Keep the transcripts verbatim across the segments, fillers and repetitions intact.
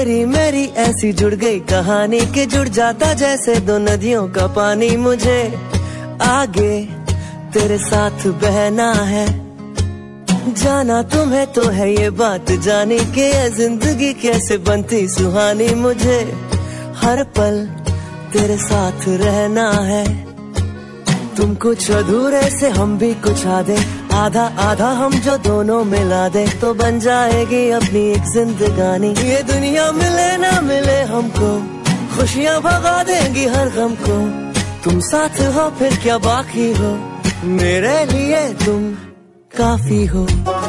तेरी मेरी ऐसी जुड़ गई कहानी कि जुड़ जाता जैसे दो नदियों का पानी। मुझे आगे तेरे साथ बहना है, जाना तुम्हें तो है ये बात जानी कि ये जिंदगी कैसे बनती सुहानी। मुझे हर पल तेरे साथ रहना है, तुम कुछ अधूरे से हम भी कुछ आधे, आधा आधा हम जो दोनों मिला दे तो बन जाएगी अपनी एक जिंदगानी। ये दुनिया मिले ना मिले हमको, खुशियाँ भगा देंगी हर गम को। तुम साथ हो फिर क्या बाकी हो, मेरे लिए तुम काफी हो,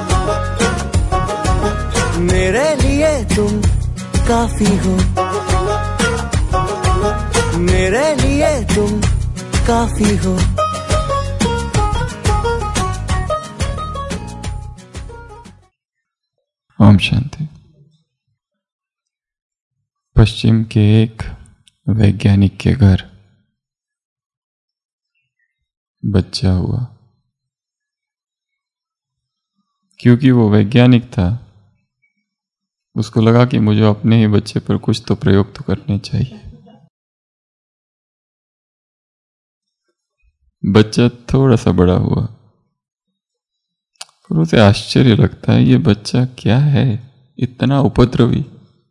मेरे लिए तुम काफी हो, मेरे लिए तुम काफी हो। ओम शांति। पश्चिम के एक वैज्ञानिक के घर बच्चा हुआ। क्योंकि वो वैज्ञानिक था, उसको लगा कि मुझे अपने ही बच्चे पर कुछ तो प्रयोग तो करने चाहिए। बच्चा थोड़ा सा बड़ा हुआ, पर उसे आश्चर्य लगता है ये बच्चा क्या है, इतना उपद्रवी,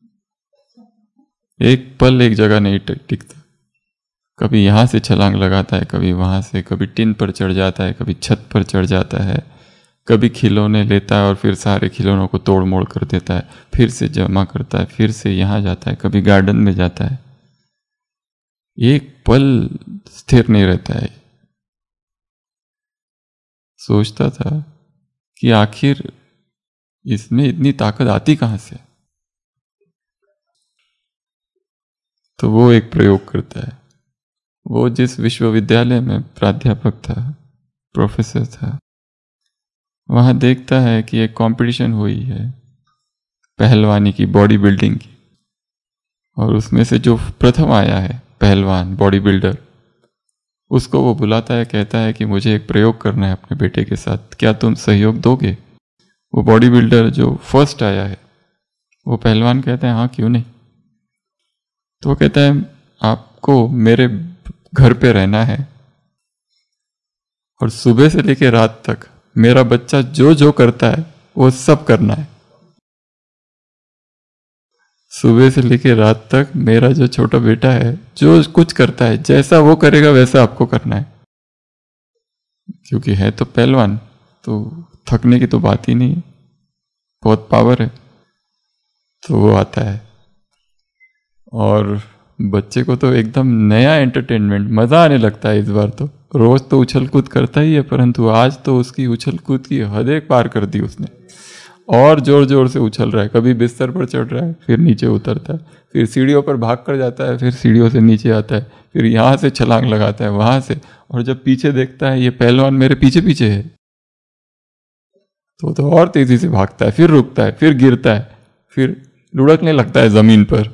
एक पल एक जगह नहीं टिकता। कभी यहां से छलांग लगाता है, कभी वहां से, कभी टिन पर चढ़ जाता है, कभी छत पर चढ़ जाता है, कभी खिलौने लेता है और फिर सारे खिलौनों को तोड़ मोड़ कर देता है, फिर से जमा करता है, फिर से यहां जाता है, कभी गार्डन में जाता है। एक पल स्थिर नहीं रहता है। सोचता था कि आखिर इसमें इतनी ताकत आती कहां से। तो वो एक प्रयोग करता है। वो जिस विश्वविद्यालय में प्राध्यापक था, प्रोफेसर था, वहां देखता है कि एक कंपटीशन हुई है पहलवानी की, बॉडी बिल्डिंग की, और उसमें से जो प्रथम आया है पहलवान, बॉडी बिल्डर, उसको वो बुलाता है, कहता है कि मुझे एक प्रयोग करना है अपने बेटे के साथ, क्या तुम सहयोग दोगे। वो बॉडी बिल्डर जो फर्स्ट आया है, वो पहलवान कहता है हाँ क्यों नहीं। तो वो कहता है आपको मेरे घर पे रहना है और सुबह से लेकर रात तक मेरा बच्चा जो जो करता है वो सब करना है। सुबह से लेकर रात तक मेरा जो छोटा बेटा है जो कुछ करता है, जैसा वो करेगा वैसा आपको करना है। क्योंकि है तो पहलवान, तो थकने की तो बात ही नहीं है, बहुत पावर है। तो वो आता है और बच्चे को तो एकदम नया एंटरटेनमेंट, मजा आने लगता है। इस बार तो रोज तो उछल कूद करता ही है, परंतु आज तो उसकी उछल कूद की हदें पार कर दी उसने, और जोर जोर से उछल रहा है। कभी बिस्तर पर चढ़ रहा है, फिर नीचे उतरता है, फिर सीढ़ियों पर भाग कर जाता है, फिर सीढ़ियों से नीचे आता है, फिर यहां से छलांग लगाता है, वहां से, और जब पीछे देखता है ये पहलवान मेरे पीछे पीछे है, तो तो और तेजी से भागता है, फिर रुकता है, फिर गिरता है, फिर लुढ़कने लगता है जमीन पर।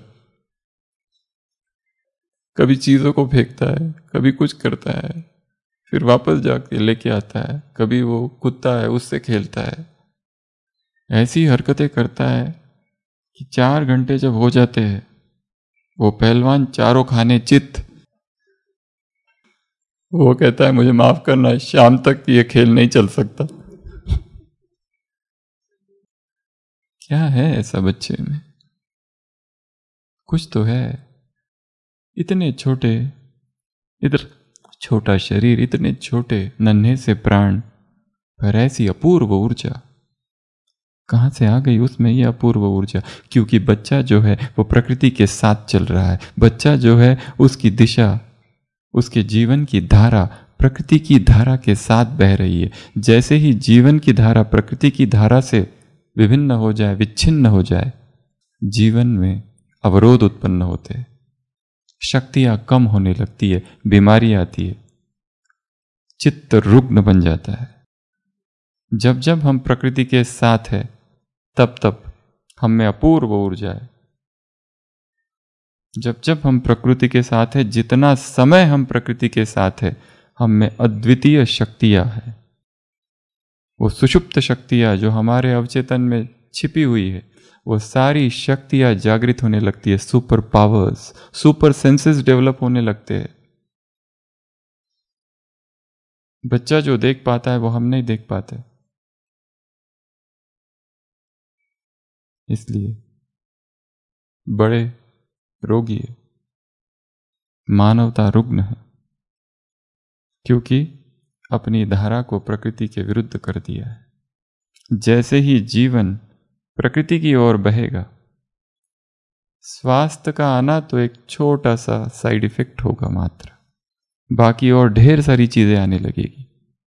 कभी चीजों को फेंकता है, कभी कुछ करता है, फिर वापस जाके लेके आता है। कभी वो कुत्ता है उससे खेलता है। ऐसी हरकतें करता है कि चार घंटे जब हो जाते हैं, वो पहलवान चारों खाने चित। वो कहता है मुझे माफ करना, शाम तक ये खेल नहीं चल सकता। क्या है ऐसा बच्चे में, कुछ तो है। इतने छोटे, इधर छोटा शरीर, इतने छोटे नन्हे से प्राण, पर ऐसी अपूर्व ऊर्जा कहां से आ गई उसमें, ये अपूर्व ऊर्जा। क्योंकि बच्चा जो है वो प्रकृति के साथ चल रहा है। बच्चा जो है उसकी दिशा, उसके जीवन की धारा प्रकृति की धारा के साथ बह रही है। जैसे ही जीवन की धारा प्रकृति की धारा से विभिन्न हो जाए, विच्छिन्न हो जाए, जीवन में अवरोध उत्पन्न होते हैं, शक्तियां कम होने लगती है, बीमारी आती है, चित्त रुग्ण बन जाता है। जब जब हम प्रकृति के साथ है, तब तब हम में अपूर्व ऊर्जा है। जब जब हम प्रकृति के साथ है, जितना समय हम प्रकृति के साथ है, हम में अद्वितीय शक्तियां है। वो सुषुप्त शक्तियां जो हमारे अवचेतन में छिपी हुई है, वो सारी शक्तियां जागृत होने लगती है, super powers, super senses develop होने लगते हैं। बच्चा जो देख पाता है वो हम नहीं देख पाते। इसलिए बड़े रोगी है, मानवता रुग्ण है, क्योंकि अपनी धारा को प्रकृति के विरुद्ध कर दिया है। जैसे ही जीवन प्रकृति की ओर बहेगा, स्वास्थ्य का आना तो एक छोटा सा साइड इफेक्ट होगा मात्र, बाकी और ढेर सारी चीजें आने लगेगी।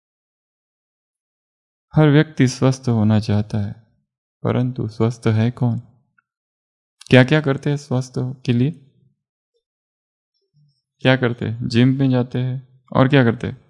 हर व्यक्ति स्वस्थ होना चाहता है, परंतु स्वस्थ है कौन? क्या क्या करते हैं स्वस्थ के लिए? क्या करते हैं? जिम में जाते हैं, और क्या करते हैं?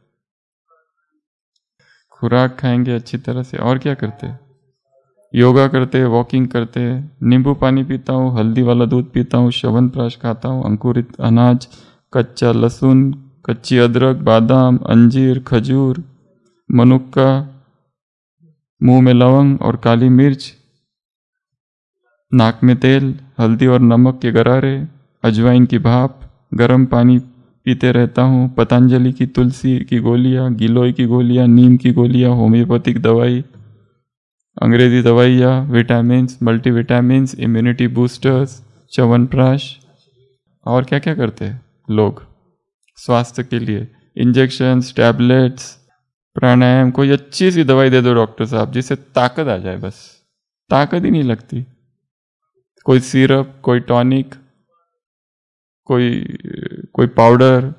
खुराक खाएंगे अच्छी तरह से, और क्या करते हैं? योगा करते हैं, वॉकिंग करते हैं, नींबू पानी पीता हूँ, हल्दी वाला दूध पीता हूँ, च्यवनप्राश खाता हूँ, अंकुरित अनाज, कच्चा लहसुन, कच्ची अदरक, बादाम, अंजीर, खजूर, मनुक्का, मुंह में लवंग और काली मिर्च, नाक में तेल, हल्दी और नमक के गरारे, अजवाइन की भाप, गर्म पानी पीते रहता हूँ, पतंजलि की तुलसी की गोलियाँ, गिलोय की गोलियाँ, नीम की गोलियाँ, होम्योपैथिक दवाई, अंग्रेजी दवाइयाँ, vitamins, multivitamins, immunity boosters, chyawanprash, और क्या क्या करते हैं लोग स्वास्थ्य के लिए? Injections, tablets, pranayama. कोई अच्छी सी दवाई दे दो डॉक्टर साहब जिससे ताकत आ जाए, बस ताकत ही नहीं लगती। कोई सिरप, कोई टॉनिक, कोई कोई पाउडर,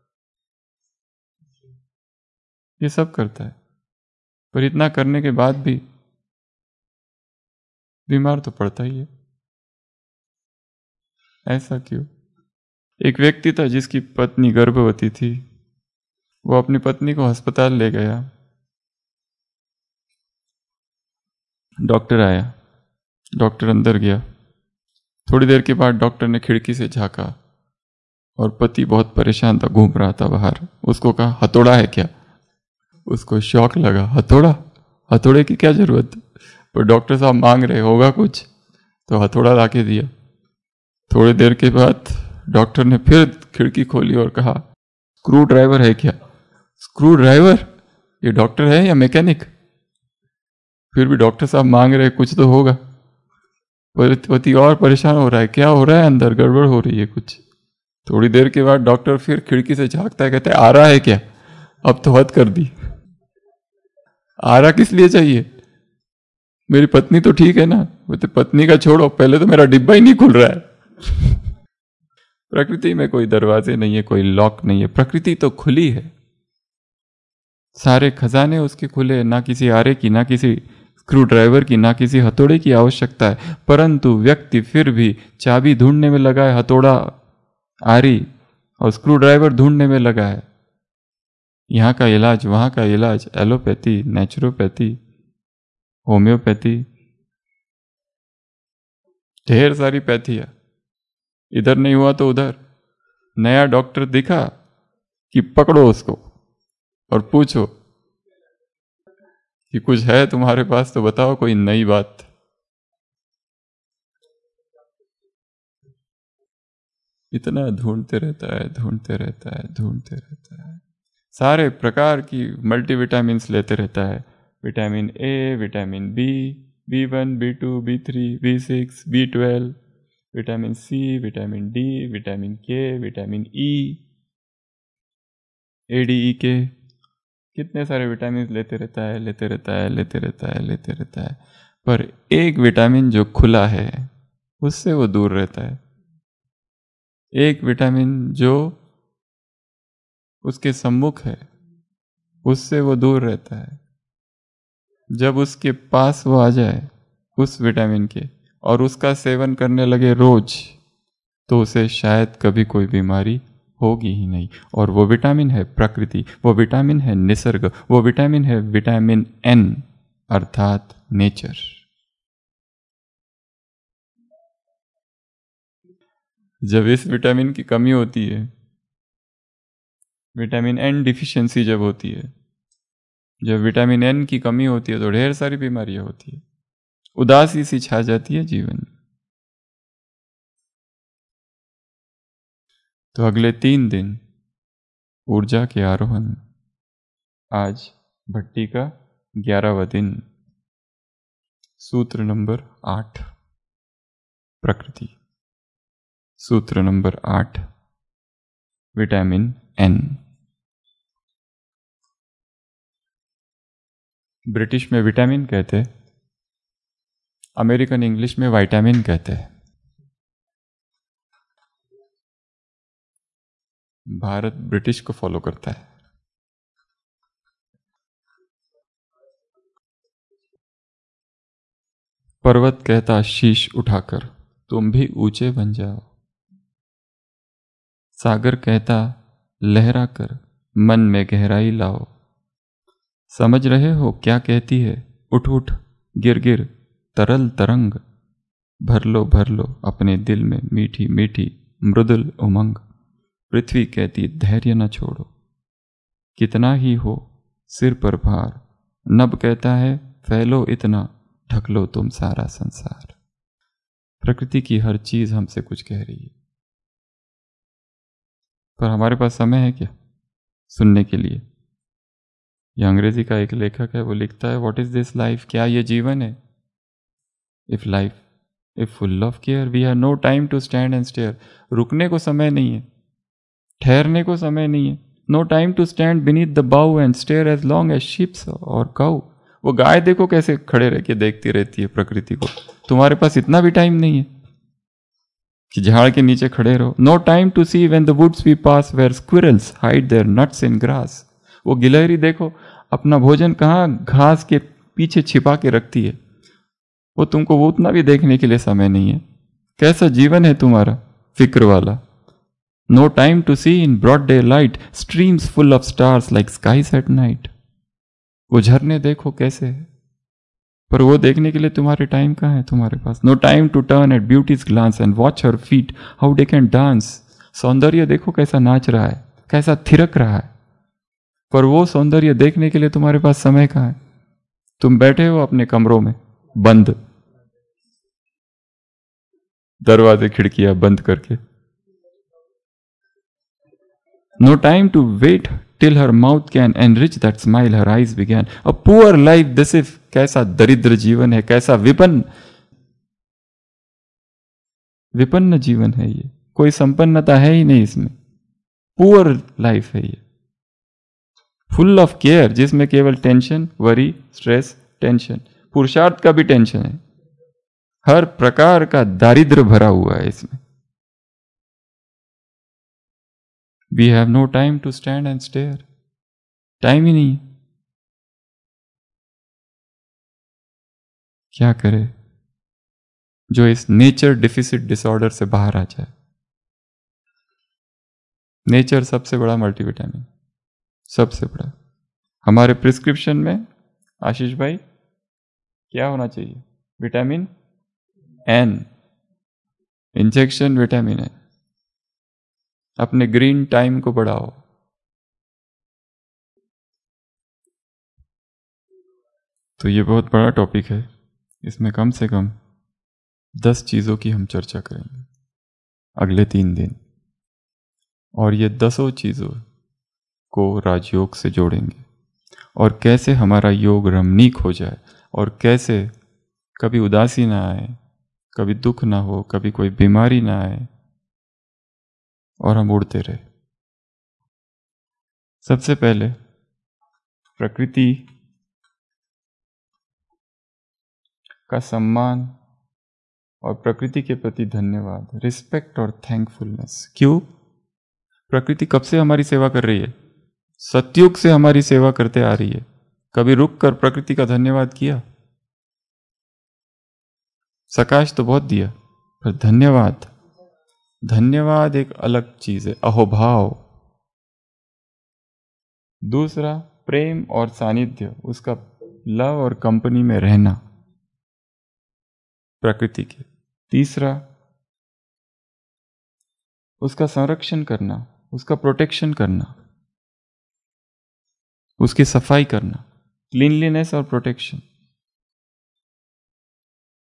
ये सब करता है, पर इतना करने के बाद भी बीमार तो पड़ता ही है। ऐसा क्यों? एक व्यक्ति था जिसकी पत्नी गर्भवती थी। वो अपनी पत्नी को अस्पताल ले गया। डॉक्टर आया, डॉक्टर अंदर गया। थोड़ी देर के बाद डॉक्टर ने खिड़की से झांका और पति बहुत परेशान था, घूम रहा था बाहर। उसको कहा, हथौड़ा है क्या? उसको शौक लगा, हथौड़ा? हथौड़े की क्या जरूरत? पर डॉक्टर साहब मांग रहे, होगा कुछ, तो हथौड़ा ला के दिया। थोड़ी देर के बाद डॉक्टर ने फिर खिड़की खोली और कहा, स्क्रू ड्राइवर है क्या? Screw driver? ये डॉक्टर है या मैकेनिक? फिर भी डॉक्टर साहब मांग रहे, कुछ तो होगा। पति और परेशान हो रहा है, क्या हो रहा है अंदर? गड़बड़ हो रही है कुछ। थोड़ी देर के बाद डॉक्टर फिर खिड़की से झांकता है, कहता है, आ रहा है क्या? अब तो हद कर दी। आ रहा किस लिए चाहिए? मेरी पत्नी तो ठीक है ना? वो तो पत्नी का छोड़ो, पहले तो मेरा डिब्बा ही नहीं खुल रहा है। प्रकृति में कोई दरवाजे नहीं है, कोई लॉक नहीं है, प्रकृति तो खुली है। सारे खजाने उसके खुले, ना किसी आरे की, ना किसी स्क्रू ड्राइवर की, ना किसी हथौड़े की आवश्यकता है। परंतु व्यक्ति फिर भी चाबी ढूंढने में लगा है, हथौड़ा, आरी और स्क्रू ड्राइवर ढूंढने में लगा है। यहाँ का इलाज, वहाँ का इलाज, एलोपैथी, नेचुरोपैथी, होम्योपैथी, ढेर सारी पैथी है। इधर नहीं हुआ तो उधर। नया डॉक्टर दिखा कि पकड़ो उसको और पूछो कि कुछ है तुम्हारे पास तो बताओ कोई नई बात। इतना ढूंढते रहता है, ढूंढते रहता है, ढूंढते रहता है। सारे प्रकार की मल्टीविटामिन्स लेते रहता है, vitamin A, vitamin B, B one, B two, B three, B six, B twelve, vitamin C, vitamin D, vitamin K, vitamin E, A D E K, कितने सारे विटामिन लेते रहता है, लेते रहता है, लेते रहता है, लेते रहता है। पर एक विटामिन जो खुला है उससे वो दूर रहता है। एक विटामिन जो उसके सम्मुख है उससे वो दूर रहता है। जब उसके पास वो आ जाए उस विटामिन के और उसका सेवन करने लगे रोज, तो उसे शायद कभी कोई बीमारी होगी ही नहीं। और वो विटामिन है प्रकृति, वो विटामिन है निसर्ग, वो विटामिन है विटामिन एन अर्थात नेचर। जब इस विटामिन की कमी होती है, विटामिन एन डिफिशियंसी जब होती है, जब विटामिन एन की कमी होती है तो ढेर सारी बीमारियां होती है। उदासी सी छा जाती है जीवन में। तो अगले तीन दिन ऊर्जा के आरोहण। आज भट्टी का ग्यारहवां दिन। सूत्र नंबर आठ, प्रकृति। सूत्र नंबर आठ, विटामिन एन। ब्रिटिश में विटामिन कहते हैं, अमेरिकन इंग्लिश में विटामिन कहते हैं। भारत ब्रिटिश को फॉलो करता है। पर्वत कहता शीश उठाकर तुम भी ऊंचे बन जाओ। सागर कहता लहरा कर मन में गहराई लाओ। समझ रहे हो क्या कहती है, उठ उठ गिर गिर तरल तरंग। भर लो भर लो अपने दिल में मीठी मीठी मृदुल उमंग। पृथ्वी कहती धैर्य न छोड़ो, कितना ही हो सिर पर भार। नभ कहता है फैलो इतना, ढक लो तुम सारा संसार। प्रकृति की हर चीज हमसे कुछ कह रही है, पर हमारे पास समय है क्या सुनने के लिए? यह अंग्रेजी का एक लेखक है, वो लिखता है व्हाट इज दिस लाइफ, क्या ये जीवन है? If life if full of care we have no time to stand and stare. रुकने को समय नहीं है, ठहरने को समय नहीं है। No time to stand beneath the bough and stare as long as sheeps or cow. वो गाय देखो कैसे खड़े रह के देखती रहती है प्रकृति को। तुम्हारे पास इतना भी टाइम नहीं है कि झाड़ के नीचे खड़े रहो। No time to see when the woods we pass where squirrels hide their nuts in grass. वो गिलहरी देखो अपना भोजन कहाँ घास के पीछे छिपा के रखती है। वो तुमको वो उतना भी देखने के लिए समय नहीं है। कैसा जीवन है तुम्हारा फिक्र वाला। No time to see in broad daylight streams full of stars like skies at night. वो झरने देखो कैसे है, पर वो देखने के लिए तुम्हारे टाइम कहाँ है तुम्हारे पास। No time to turn at beauty's glance and watch her feet how they can dance. सौंदर्य देखो कैसा नाच रहा है, कैसा थिरक रहा है, पर वो सौंदर्य देखने के लिए तुम्हारे पास समय कहाँ है। तुम बैठे हो अपने कमरों में बंद, दरवाजे खिड़कियां बंद करके। No time to wait till her mouth can enrich that smile her eyes began. A poor life this if। कैसा दरिद्र जीवन है, कैसा विपन्न विपन्न जीवन है ये। कोई संपन्नता है ही नहीं इसमें, पुअर लाइफ है ये। फुल ऑफ केयर, जिसमें केवल टेंशन, वरी, स्ट्रेस, टेंशन, पुरुषार्थ का भी टेंशन है, हर प्रकार का दारिद्र्य भरा हुआ है इसमें। We have no time to stand and stare। Time ही नहीं है। क्या करे जो इस नेचर डिफिसिट डिसऑर्डर से बाहर आ जाए। नेचर सबसे बड़ा मल्टीविटामिन, सबसे बड़ा। हमारे प्रिस्क्रिप्शन में आशीष भाई क्या होना चाहिए? Vitamin N, injection vitamin N. अपने ग्रीन टाइम को बढ़ाओ। तो ये बहुत बड़ा टॉपिक है, इसमें कम से कम दस चीज़ों की हम चर्चा करेंगे अगले तीन दिन, और ये दसों चीज़ों को राजयोग से जोड़ेंगे और कैसे हमारा योग रमणीक हो जाए और कैसे कभी उदासी ना आए, कभी दुख ना हो, कभी कोई बीमारी ना आए और हम उड़ते रहे। सबसे पहले प्रकृति का सम्मान और प्रकृति के प्रति धन्यवाद, रिस्पेक्ट और थैंकफुलनेस। क्यों? प्रकृति कब से हमारी सेवा कर रही है? सतयुग से हमारी सेवा करते आ रही है। कभी रुक कर प्रकृति का धन्यवाद किया? सकाश तो बहुत दिया, पर धन्यवाद धन्यवाद एक अलग चीज है, अहोभाव। दूसरा प्रेम और सानिध्य, उसका लव और कंपनी में रहना प्रकृति के। तीसरा उसका संरक्षण करना, उसका प्रोटेक्शन करना, उसकी सफाई करना, क्लीनलीनेस और प्रोटेक्शन।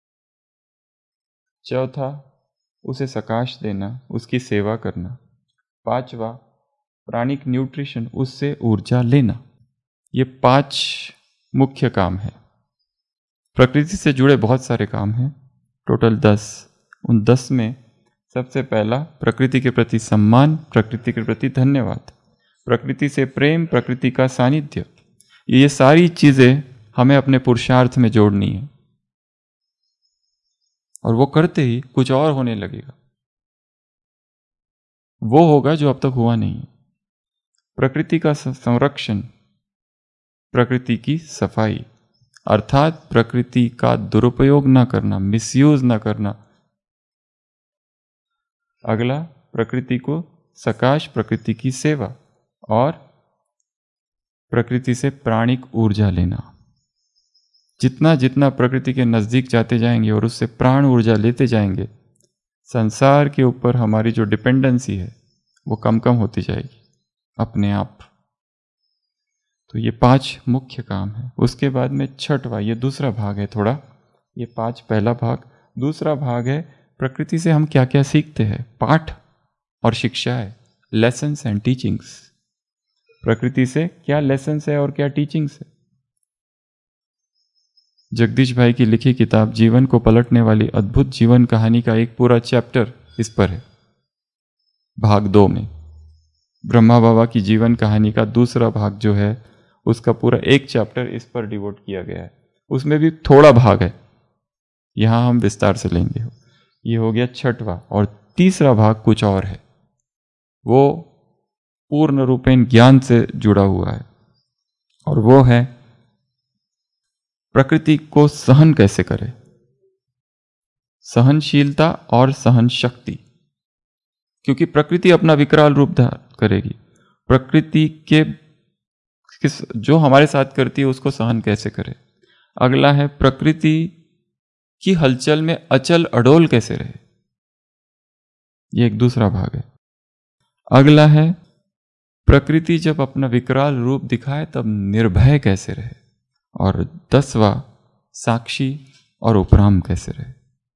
चौथा, उसे सकाश देना, उसकी सेवा करना। पांचवा, प्राणिक न्यूट्रिशन, उससे ऊर्जा लेना। ये पांच मुख्य काम है। प्रकृति से जुड़े बहुत सारे काम हैं, टोटल दस। उन दस में सबसे पहला प्रकृति के प्रति सम्मान, प्रकृति के प्रति धन्यवाद, प्रकृति से प्रेम, प्रकृति का सानिध्य। ये सारी चीजें हमें अपने पुरुषार्थ में जोड़नी है, और वो करते ही कुछ और होने लगेगा। वो होगा जो अब तक हुआ नहीं है। प्रकृति का संरक्षण, प्रकृति की सफाई, अर्थात प्रकृति का दुरुपयोग ना करना, मिसयूज ना करना। अगला, प्रकृति को सकाश, प्रकृति की सेवा, और प्रकृति से प्राणिक ऊर्जा लेना। जितना जितना प्रकृति के नजदीक जाते जाएंगे और उससे प्राण ऊर्जा लेते जाएंगे, संसार के ऊपर हमारी जो डिपेंडेंसी है वो कम कम होती जाएगी अपने आप। तो ये पांच मुख्य काम है। उसके बाद में छठवा, ये दूसरा भाग है थोड़ा, ये पांच पहला भाग। दूसरा भाग है प्रकृति से हम क्या क्या सीखते हैं, पाठ और शिक्षा है, लेसन्स एंड टीचिंग्स। प्रकृति से क्या लेसन्स है और क्या टीचिंग्स है। जगदीश भाई की लिखी किताब जीवन को पलटने वाली अद्भुत जीवन कहानी का एक पूरा चैप्टर इस पर है। भाग दो में ब्रह्मा बाबा की जीवन कहानी का दूसरा भाग जो है, उसका पूरा एक चैप्टर इस पर डिवोट किया गया है। उसमें भी थोड़ा भाग है, यहां हम विस्तार से लेंगे। ये हो गया छठवा। और तीसरा भाग कुछ और है, वो पूर्ण रूपेण ज्ञान से जुड़ा हुआ है, और वो है प्रकृति को सहन कैसे करें, सहनशीलता और सहन शक्ति। क्योंकि प्रकृति अपना विकराल रूप धारण करेगी, प्रकृति के किस जो हमारे साथ करती है उसको सहन कैसे करें। अगला है प्रकृति की हलचल में अचल अडोल कैसे रहे, ये एक दूसरा भाग है। अगला है प्रकृति जब अपना विकराल रूप दिखाए तब निर्भय कैसे रहे। और दसवां, साक्षी और उपराम कैसे रहे।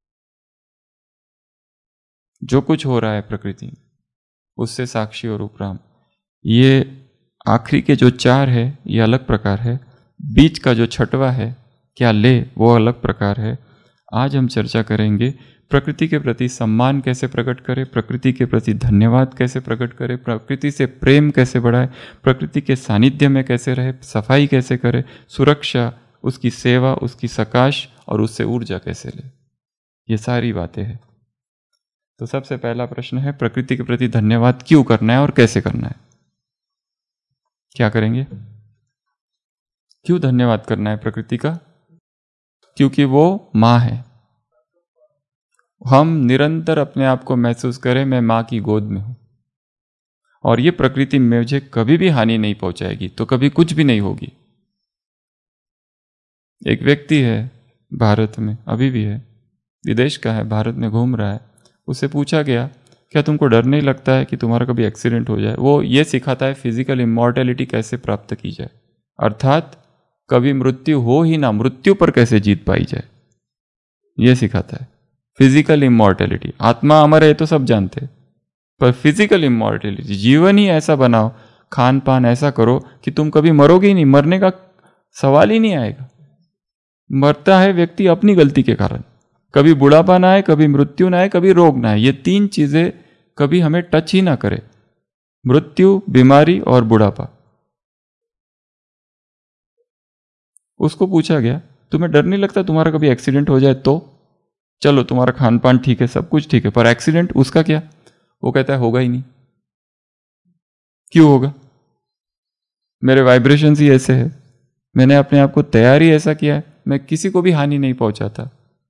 जो कुछ हो रहा है प्रकृति में उससे साक्षी और उपराम। ये आखिरी के जो चार है ये अलग प्रकार है, बीच का जो छठवा है क्या ले, वो अलग प्रकार है। आज हम चर्चा करेंगे प्रकृति के प्रति सम्मान कैसे प्रकट करें, प्रकृति के प्रति धन्यवाद कैसे प्रकट करें, प्रकृति से प्रेम कैसे बढ़ाए, प्रकृति के सानिध्य में कैसे रहे, सफाई कैसे करें, सुरक्षा, उसकी सेवा, उसकी सकाश और उससे ऊर्जा कैसे ले। ये सारी बातें हैं। तो सबसे पहला प्रश्न है प्रकृति के प्रति धन्यवाद क्यों करना है और कैसे करना है। क्या करेंगे, क्यों धन्यवाद करना है प्रकृति का? क्योंकि वो माँ है। हम निरंतर अपने आप को महसूस करें मैं माँ की गोद में हूं, और ये प्रकृति मुझे कभी भी हानि नहीं पहुंचाएगी, तो कभी कुछ भी नहीं होगी। एक व्यक्ति है भारत में, अभी भी है, विदेश का है, भारत में घूम रहा है। उससे पूछा गया क्या तुमको डर नहीं लगता है कि तुम्हारा कभी एक्सीडेंट हो जाए। वो ये सिखाता है फिजिकल इमॉर्टैलिटी कैसे प्राप्त की जाए, अर्थात कभी मृत्यु हो ही ना, मृत्यु पर कैसे जीत पाई जाए, ये सिखाता है। फिजिकल इमॉर्टैलिटी, आत्मा अमर है तो सब जानते हैं, पर फिजिकल इमॉर्टैलिटी, जीवन ही ऐसा बनाओ, खान पान ऐसा करो कि तुम कभी मरोगे ही नहीं, मरने का सवाल ही नहीं आएगा। मरता है व्यक्ति अपनी गलती के कारण, कभी बुढ़ापा ना आए, कभी मृत्यु ना आए, कभी रोग ना आए। ये तीन चीजें कभी हमें टच ही ना करे, मृत्यु, बीमारी और बुढ़ापा। उसको पूछा गया तुम्हें डर नहीं लगता तुम्हारा कभी एक्सीडेंट हो जाए तो? चलो तुम्हारा खान पान ठीक है, सब कुछ ठीक है, पर एक्सीडेंट उसका क्या? वो कहता है होगा ही नहीं। क्यों होगा? मेरे वाइब्रेशंस ही ऐसे है, मैंने अपने आप को तैयार ही ऐसा किया है, मैं किसी को भी हानि नहीं पहुंचाता।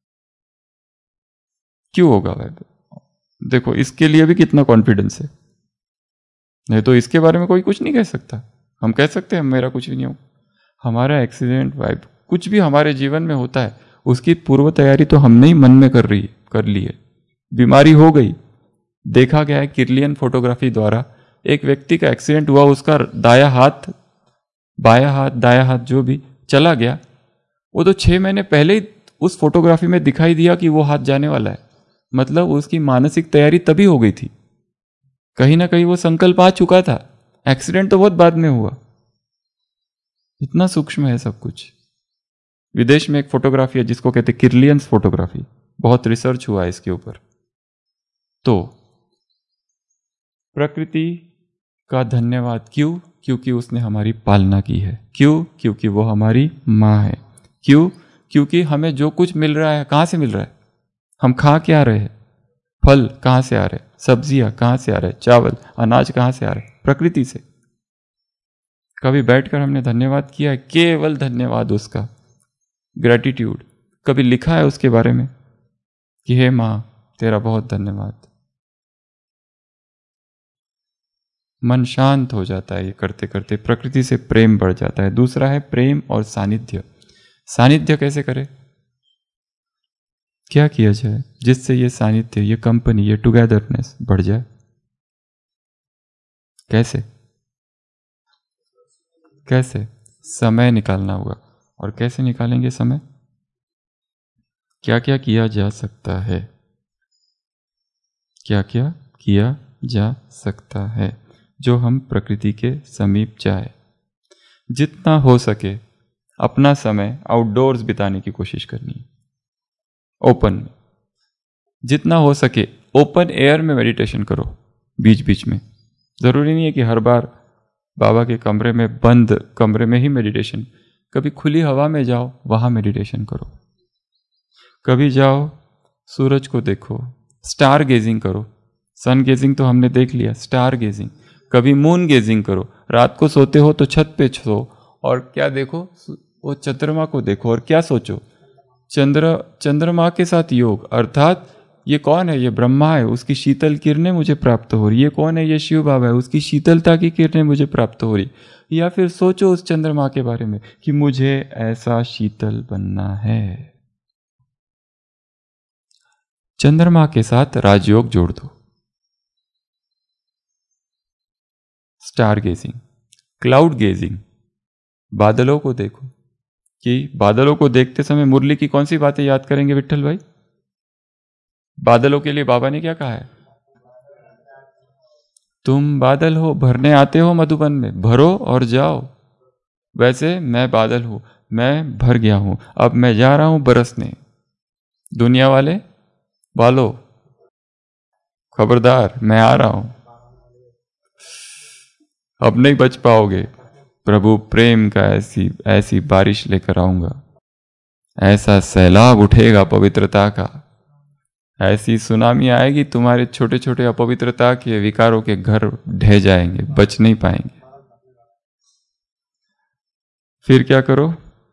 क्यों होगा भाई? देखो इसके लिए भी कितना कॉन्फिडेंस है, नहीं तो इसके बारे में कोई कुछ नहीं कह सकता। हम कह सकते हैं मेरा कुछ भी नहीं हो। हमारा एक्सीडेंट, वाइब, कुछ भी हमारे जीवन में होता है, उसकी पूर्व तैयारी तो हमने ही मन में कर रही कर ली है। बीमारी हो गई, देखा गया है किर्लियन फोटोग्राफी द्वारा, एक व्यक्ति का एक्सीडेंट हुआ, उसका दाया हाथ, बाया हाथ, दाया हाथ जो भी चला गया, वो तो छह महीने पहले ही उस फोटोग्राफी में दिखाई दिया कि वो हाथ जाने वाला है। मतलब उसकी मानसिक तैयारी तभी हो गई थी, कहीं ना कहीं वो संकल्प आ चुका था। एक्सीडेंट तो बहुत बाद में हुआ। इतना सूक्ष्म है सब कुछ। विदेश में एक फोटोग्राफी है जिसको कहते हैं किर्लियंस फोटोग्राफी, बहुत रिसर्च हुआ है इसके ऊपर। तो प्रकृति का धन्यवाद क्यों? क्योंकि उसने हमारी पालना की है। क्यों? क्योंकि वो हमारी माँ है। क्यों? क्योंकि हमें जो कुछ मिल रहा है कहाँ से मिल रहा है? हम खा क्या रहे हैं? फल कहाँ से आ रहे हैं? सब्जियां कहाँ से आ रहे हैं? चावल अनाज कहाँ से आ रहे हैं? प्रकृति से। कभी बैठकर हमने धन्यवाद किया है? केवल धन्यवाद, उसका ग्रेटिट्यूड। कभी लिखा है उसके बारे में कि हे माँ तेरा बहुत धन्यवाद? मन शांत हो जाता है ये करते करते, प्रकृति से प्रेम बढ़ जाता है। दूसरा है प्रेम और सानिध्य। सानिध्य कैसे करें? क्या किया जाए जिससे ये सानिध्य, ये कंपनी, ये टुगेदरनेस बढ़ जाए? कैसे कैसे समय निकालना होगा। और कैसे निकालेंगे समय? क्या क्या किया जा सकता है? क्या क्या किया जा सकता है जो हम प्रकृति के समीप जाए? जितना हो सके अपना समय आउटडोर्स बिताने की कोशिश करनी है, ओपन में। जितना हो सके ओपन एयर में मेडिटेशन करो बीच बीच में। जरूरी नहीं है कि हर बार बाबा के कमरे में, बंद कमरे में ही मेडिटेशन। कभी खुली हवा में जाओ, वहां मेडिटेशन करो। कभी जाओ सूरज को देखो, स्टार गेजिंग करो। सन गेजिंग तो हमने देख लिया, स्टार गेजिंग। कभी मून गेजिंग करो। रात को सोते हो तो छत पे सो और क्या देखो? वो चंद्रमा को देखो और क्या सोचो? चंद्र चंद्रमा के साथ योग, अर्थात ये कौन है? ये ब्रह्मा है, उसकी शीतल किरणें मुझे प्राप्त हो रही। ये कौन है? ये शिव बाबा है, उसकी शीतलता की किरणें मुझे प्राप्त हो रही। या फिर सोचो उस चंद्रमा के बारे में कि मुझे ऐसा शीतल बनना है। चंद्रमा के साथ राजयोग जोड़ दो। Star gazing, cloud gazing. बादलों को देखो कि बादलों को देखते समय मुरली की कौन सी बातें याद करेंगे विट्ठल भाई? बादलों के लिए बाबा ने क्या कहा है? तुम बादल हो, भरने आते हो मधुबन में, भरो और जाओ। वैसे मैं बादल हूं, मैं भर गया हूं, अब मैं जा रहा हूं बरसने। दुनिया वाले वालो खबरदार, मैं आ रहा हूं, अब नहीं बच पाओगे। प्रभु प्रेम का ऐसी ऐसी बारिश लेकर आऊंगा, ऐसा सैलाब उठेगा पवित्रता का, ऐसी सुनामी आएगी, तुम्हारे छोटे छोटे अपवित्रता के विकारों के घर ढह जाएंगे, बच नहीं पाएंगे। फिर क्या करो?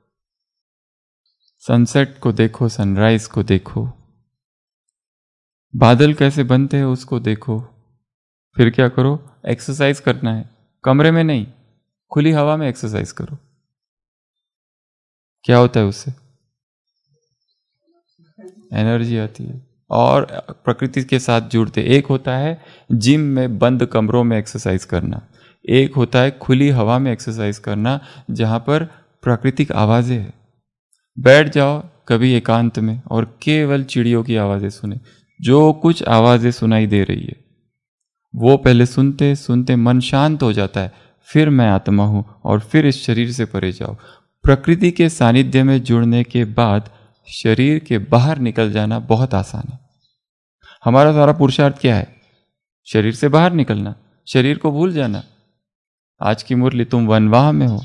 सनसेट को देखो, सनराइज को देखो, बादल कैसे बनते हैं उसको देखो। फिर क्या करो? एक्सरसाइज करना है, कमरे में नहीं, खुली हवा में एक्सरसाइज करो। क्या होता है उससे? एनर्जी आती है और प्रकृति के साथ जुड़ते। एक होता है जिम में बंद कमरों में एक्सरसाइज करना, एक होता है खुली हवा में एक्सरसाइज करना जहां पर प्राकृतिक आवाजें हैं। बैठ जाओ कभी एकांत में और केवल चिड़ियों की आवाजें सुने। जो कुछ आवाजें सुनाई दे रही है वो पहले सुनते सुनते मन शांत हो जाता है। फिर मैं आत्मा हूं और फिर इस शरीर से परे जाओ। प्रकृति के सानिध्य में जुड़ने के बाद शरीर के बाहर निकल जाना बहुत आसान है। हमारा सारा पुरुषार्थ क्या है? शरीर से बाहर निकलना, शरीर को भूल जाना। आज की मुरली, तुम वनवाह में हो।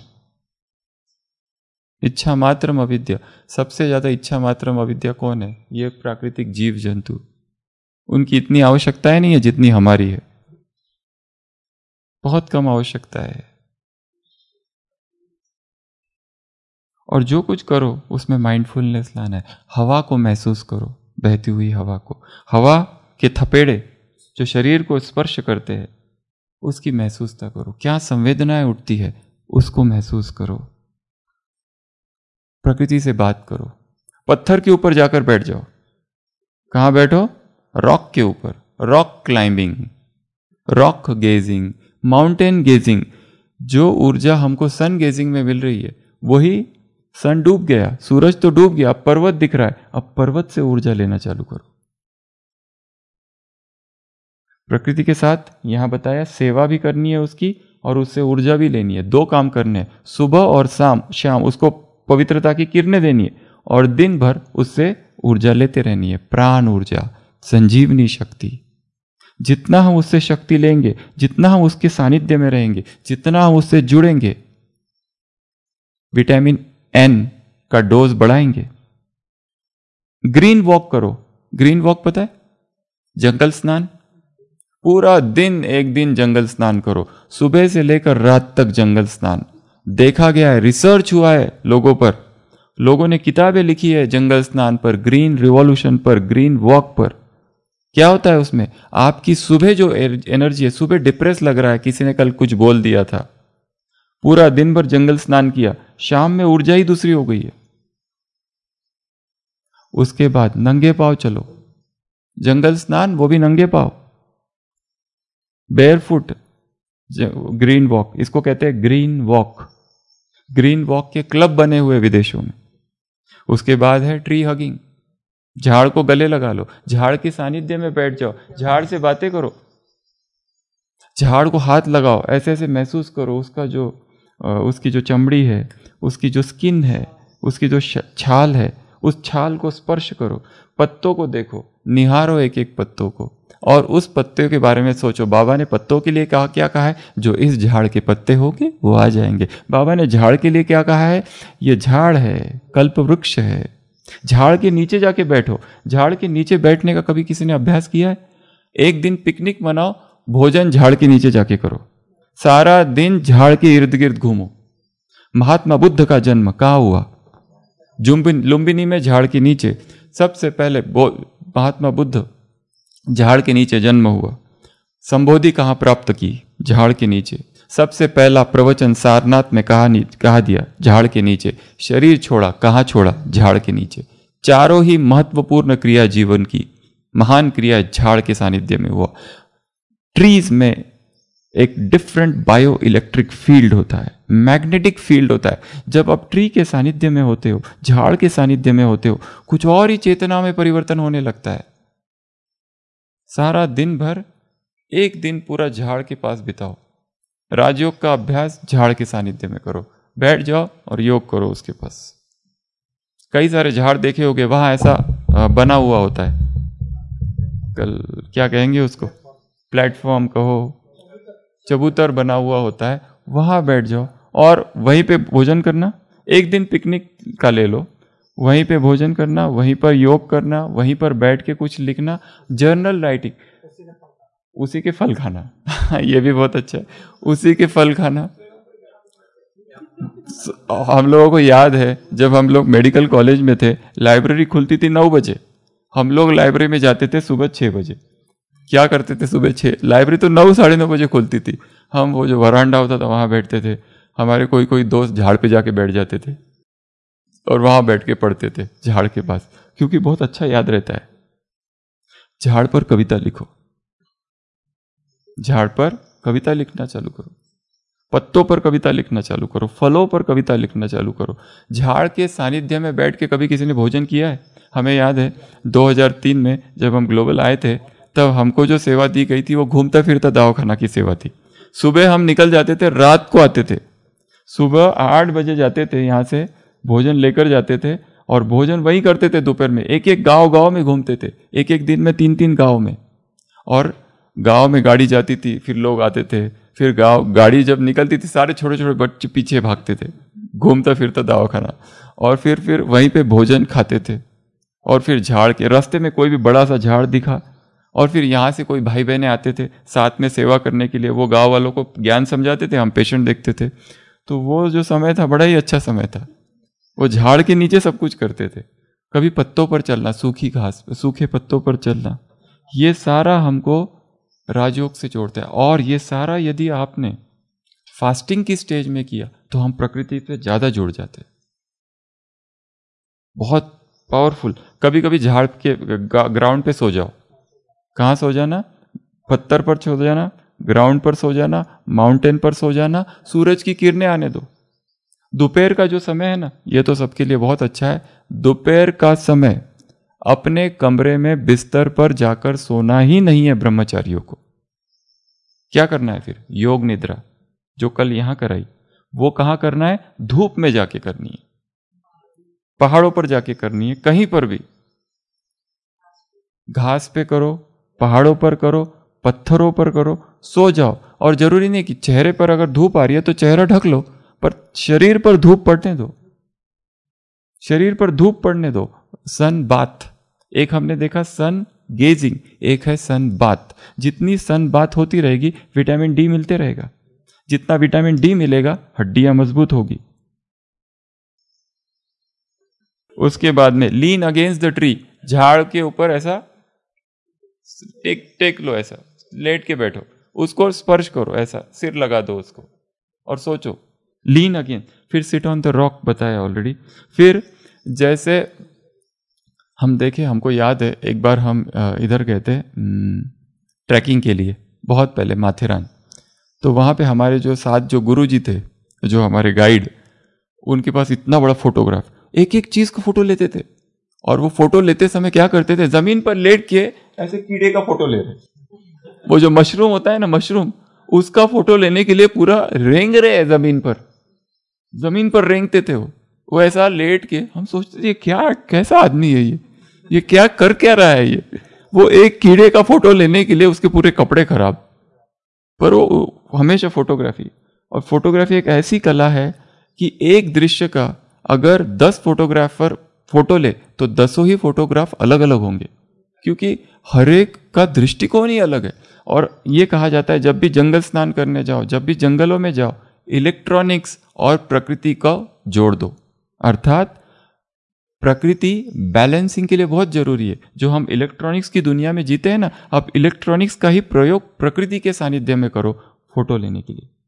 इच्छा मात्रम अविद्या, सबसे ज्यादा इच्छा मात्रम अविद्या कौन है? ये प्राकृतिक जीव जंतु। उनकी इतनी आवश्यकता नहीं है जितनी हमारी है, बहुत कम आवश्यकता है। और जो कुछ करो उसमें माइंडफुलनेस लाना है। हवा को महसूस करो, बहती हुई हवा को, हवा के थपेड़े जो शरीर को स्पर्श करते हैं उसकी महसूसता करो। क्या संवेदनाएं उठती है उसको महसूस करो। प्रकृति से बात करो। पत्थर के ऊपर जाकर बैठ जाओ। कहां बैठो? रॉक के ऊपर। Rock climbing, rock gazing, mountain gazing. जो ऊर्जा हमको सन गेजिंग में मिल रही है वही, सन डूब गया, सूरज तो डूब गया, अब पर्वत दिख रहा है, अब पर्वत से ऊर्जा लेना चालू करो। प्रकृति के साथ यहां बताया सेवा भी करनी है उसकी और उससे ऊर्जा भी लेनी है। दो काम करने हैं, सुबह और शाम शाम उसको पवित्रता की किरणें देनी है और दिन भर उससे ऊर्जा लेते रहनी है। प्राण ऊर्जा, संजीवनी शक्ति। जितना हम उससे शक्ति लेंगे, जितना हम उसके सानिध्य में रहेंगे, जितना हम उससे जुड़ेंगे, विटामिन एन का डोज बढ़ाएंगे। ग्रीन वॉक करो। ग्रीन वॉक पता है? जंगल स्नान। पूरा दिन एक दिन जंगल स्नान करो, सुबह से लेकर रात तक जंगल स्नान। देखा गया है, रिसर्च हुआ है लोगों पर, लोगों ने किताबें लिखी है जंगल स्नान पर, ग्रीन रिवॉल्यूशन पर, ग्रीन वॉक पर। क्या होता है उसमें? आपकी सुबह जो एनर्जी है, सुबह डिप्रेस लग रहा है, किसी ने कल कुछ बोल दिया था, पूरा दिन भर जंगल स्नान किया, शाम में ऊर्जा ही दूसरी हो गई है। उसके बाद नंगे पांव चलो, जंगल स्नान वो भी नंगे पांव, बेयर फुट, ग्रीन वॉक, इसको कहते हैं ग्रीन वॉक। ग्रीन वॉक के क्लब बने हुए विदेशों में। उसके बाद है ट्री हगिंग, झाड़ को गले लगा लो, झाड़ के सानिध्य में बैठ जाओ, झाड़ से बातें करो, झाड़ को हाथ लगाओ, ऐसे ऐसे महसूस करो उसका जो उसकी जो चमड़ी है, उसकी जो स्किन है, उसकी जो छाल है, उस छाल को स्पर्श करो, पत्तों को देखो, निहारो एक एक पत्तों को और उस पत्ते के बारे में सोचो। बाबा ने पत्तों के लिए कहा, क्या कहा है? जो इस झाड़ के पत्ते होंगे वो आ जाएंगे। बाबा ने झाड़ के लिए क्या कहा है? ये झाड़ है, कल्प वृक्ष है। झाड़ के नीचे जाके बैठो। झाड़ के नीचे बैठने का कभी किसी ने अभ्यास किया है? एक दिन पिकनिक मनाओ, भोजन झाड़ के नीचे जाके करो, सारा दिन झाड़ के इर्द गिर्द घूमो। महात्मा बुद्ध का जन्म कहाँ हुआ? लुम्बिनी में, झाड़ के नीचे। सबसे पहले महात्मा बुद्ध झाड़ के नीचे जन्म हुआ। संबोधि कहाँ प्राप्त की? झाड़ के नीचे। सबसे पहला प्रवचन सारनाथ में कहा कहा दिया? झाड़ के नीचे। शरीर छोड़ा, कहाँ छोड़ा? झाड़ के नीचे। चारों ही महत्वपूर्ण क्रिया जीवन की महान क्रिया झाड़ के सानिध्य में हुआ। ट्रीज में एक डिफरेंट बायो इलेक्ट्रिक फील्ड होता है, मैग्नेटिक फील्ड होता है। जब आप ट्री के सानिध्य में होते हो, झाड़ के सानिध्य में होते हो, कुछ और ही चेतना में परिवर्तन होने लगता है। सारा दिन भर, एक दिन पूरा झाड़ के पास बिताओ। राजयोग का अभ्यास झाड़ के सानिध्य में करो, बैठ जाओ और योग करो उसके पास। कई सारे झाड़ देखे होंगे, वहां ऐसा बना हुआ होता है, कल क्या कहेंगे उसको, प्लेटफॉर्म कहो, चबूतर बना हुआ होता है, वहां बैठ जाओ और वहीं पे भोजन करना। एक दिन पिकनिक का ले लो, वहीं पे भोजन करना, वहीं पर योग करना, वहीं पर बैठ के कुछ लिखना, जर्नल राइटिंग, उसी के फल खाना। ये भी बहुत अच्छा है, उसी के फल खाना। हम लोगों को याद है जब हम लोग मेडिकल कॉलेज में थे, लाइब्रेरी खुलती थी नौ बजे, हम लोग लाइब्रेरी में जाते थे सुबह छः बजे। क्या करते थे सुबह छः? लाइब्रेरी तो नौ साढ़े नौ बजे खुलती थी, हम वो जो वरांडा होता था वहाँ बैठते थे। हमारे कोई कोई दोस्त झाड़ पे जाके बैठ जाते थे और वहाँ बैठ के पढ़ते थे झाड़ के पास, क्योंकि बहुत अच्छा याद रहता है। झाड़ पर कविता लिखो, झाड़ पर कविता लिखना चालू करो, पत्तों पर कविता लिखना चालू करो, फलों पर कविता लिखना चालू करो। झाड़ के सानिध्य में बैठ के कभी किसी ने भोजन किया है? हमें याद है दो हज़ार तीन में जब हम ग्लोबल आए थे, तब हमको जो सेवा दी गई थी वो घूमता फिरता दवाखाना की सेवा थी। सुबह हम निकल जाते थे, रात को आते थे। सुबह आठ बजे जाते थे, यहाँ से भोजन लेकर जाते थे और भोजन वही करते थे दोपहर में। एक एक गांव गांव में घूमते थे, एक एक दिन में तीन तीन गांव में, और गांव में गाड़ी जाती थी, फिर लोग आते थे, फिर गांव गाड़ी जब निकलती थी सारे छोटे छोटे बच्चे पीछे भागते थे, घूमता फिरता दवाखाना, और फिर फिर वहीं पे भोजन खाते थे। और फिर झाड़ के रास्ते में कोई भी बड़ा सा झाड़ दिखा, और फिर यहाँ से कोई भाई बहनें आते थे साथ में सेवा करने के लिए, वो गांव वालों को ज्ञान समझाते थे, हम पेशेंट देखते थे। तो वो जो समय था बड़ा ही अच्छा समय था। वो झाड़ के नीचे सब कुछ करते थे। कभी पत्तों पर चलना, सूखी घास, सूखे पत्तों पर चलना, ये सारा हमको राजयोग से जोड़ता है। और ये सारा यदि आपने फास्टिंग की स्टेज में किया तो हम प्रकृति से ज्यादा जुड़ जाते हैं, बहुत पावरफुल। कभी कभी झाड़ के ग्राउंड पे सो जाओ। कहाँ सो जाना? पत्थर पर सो जाना, ग्राउंड पर सो जाना, माउंटेन पर सो जाना, सूरज की किरणें आने दो। दोपहर का जो समय है ना, ये तो सबके लिए बहुत अच्छा है। दोपहर का समय अपने कमरे में बिस्तर पर जाकर सोना ही नहीं है ब्रह्मचारियों को। क्या करना है फिर? योग निद्रा जो कल यहां कराई वो कहां करना है? धूप में जाके करनी है, पहाड़ों पर जाके करनी है, कहीं पर भी। घास पे करो, पहाड़ों पर करो, पत्थरों पर करो, सो जाओ। और जरूरी नहीं कि चेहरे पर अगर धूप आ रही है तो चेहरा ढक लो, पर शरीर पर धूप पड़ने दो, शरीर पर धूप पड़ने दो। सन बाथ, एक हमने देखा सन गेजिंग, एक है सन बाथ। जितनी सन बाथ होती रहेगी विटामिन डी मिलते रहेगा, जितना विटामिन डी मिलेगा हड्डियां मजबूत होगी। उसके बाद में लीन अगेंस्ट द ट्री, झाड़ के ऊपर ऐसा टेक टेक लो, ऐसा लेट के बैठो, उसको स्पर्श करो, ऐसा सिर लगा दो उसको और सोचो। लीन अगेन, फिर सिट ऑन द रॉक बताया ऑलरेडी। फिर जैसे हम देखे, हमको याद है एक बार हम इधर गए थे ट्रैकिंग के लिए, बहुत पहले माथेरान। तो वहाँ पे हमारे जो साथ जो गुरुजी थे, जो हमारे गाइड, उनके पास इतना बड़ा फोटोग्राफ, एक एक चीज का फोटो लेते थे। और वो फोटो लेते समय क्या करते थे, जमीन पर लेट के ऐसे कीड़े का फोटो ले रहे, वो जो मशरूम होता है ना, मशरूम, उसका फोटो लेने के लिए पूरा रेंग रहे हैं जमीन पर, जमीन पर रेंगते थे वो वो ऐसा लेट के। हम सोचते थे क्या, कैसा आदमी है ये ये क्या कर क्या रहा है ये। वो एक कीड़े का फोटो लेने के लिए उसके पूरे कपड़े खराब, पर वो हमेशा फोटोग्राफी। और फोटोग्राफी एक ऐसी कला है कि एक दृश्य का अगर दस फोटोग्राफर फोटो ले तो दसों ही फोटोग्राफ अलग अलग होंगे, क्योंकि हर एक का दृष्टिकोण ही अलग है। और ये कहा जाता है जब भी जंगल स्नान करने जाओ, जब भी जंगलों में जाओ, इलेक्ट्रॉनिक्स और प्रकृति को जोड़ दो। अर्थात प्रकृति बैलेंसिंग के लिए बहुत जरूरी है। जो हम इलेक्ट्रॉनिक्स की दुनिया में जीते हैं ना, अब इलेक्ट्रॉनिक्स का ही प्रयोग प्रकृति के सानिध्य में करो फोटो लेने के लिए।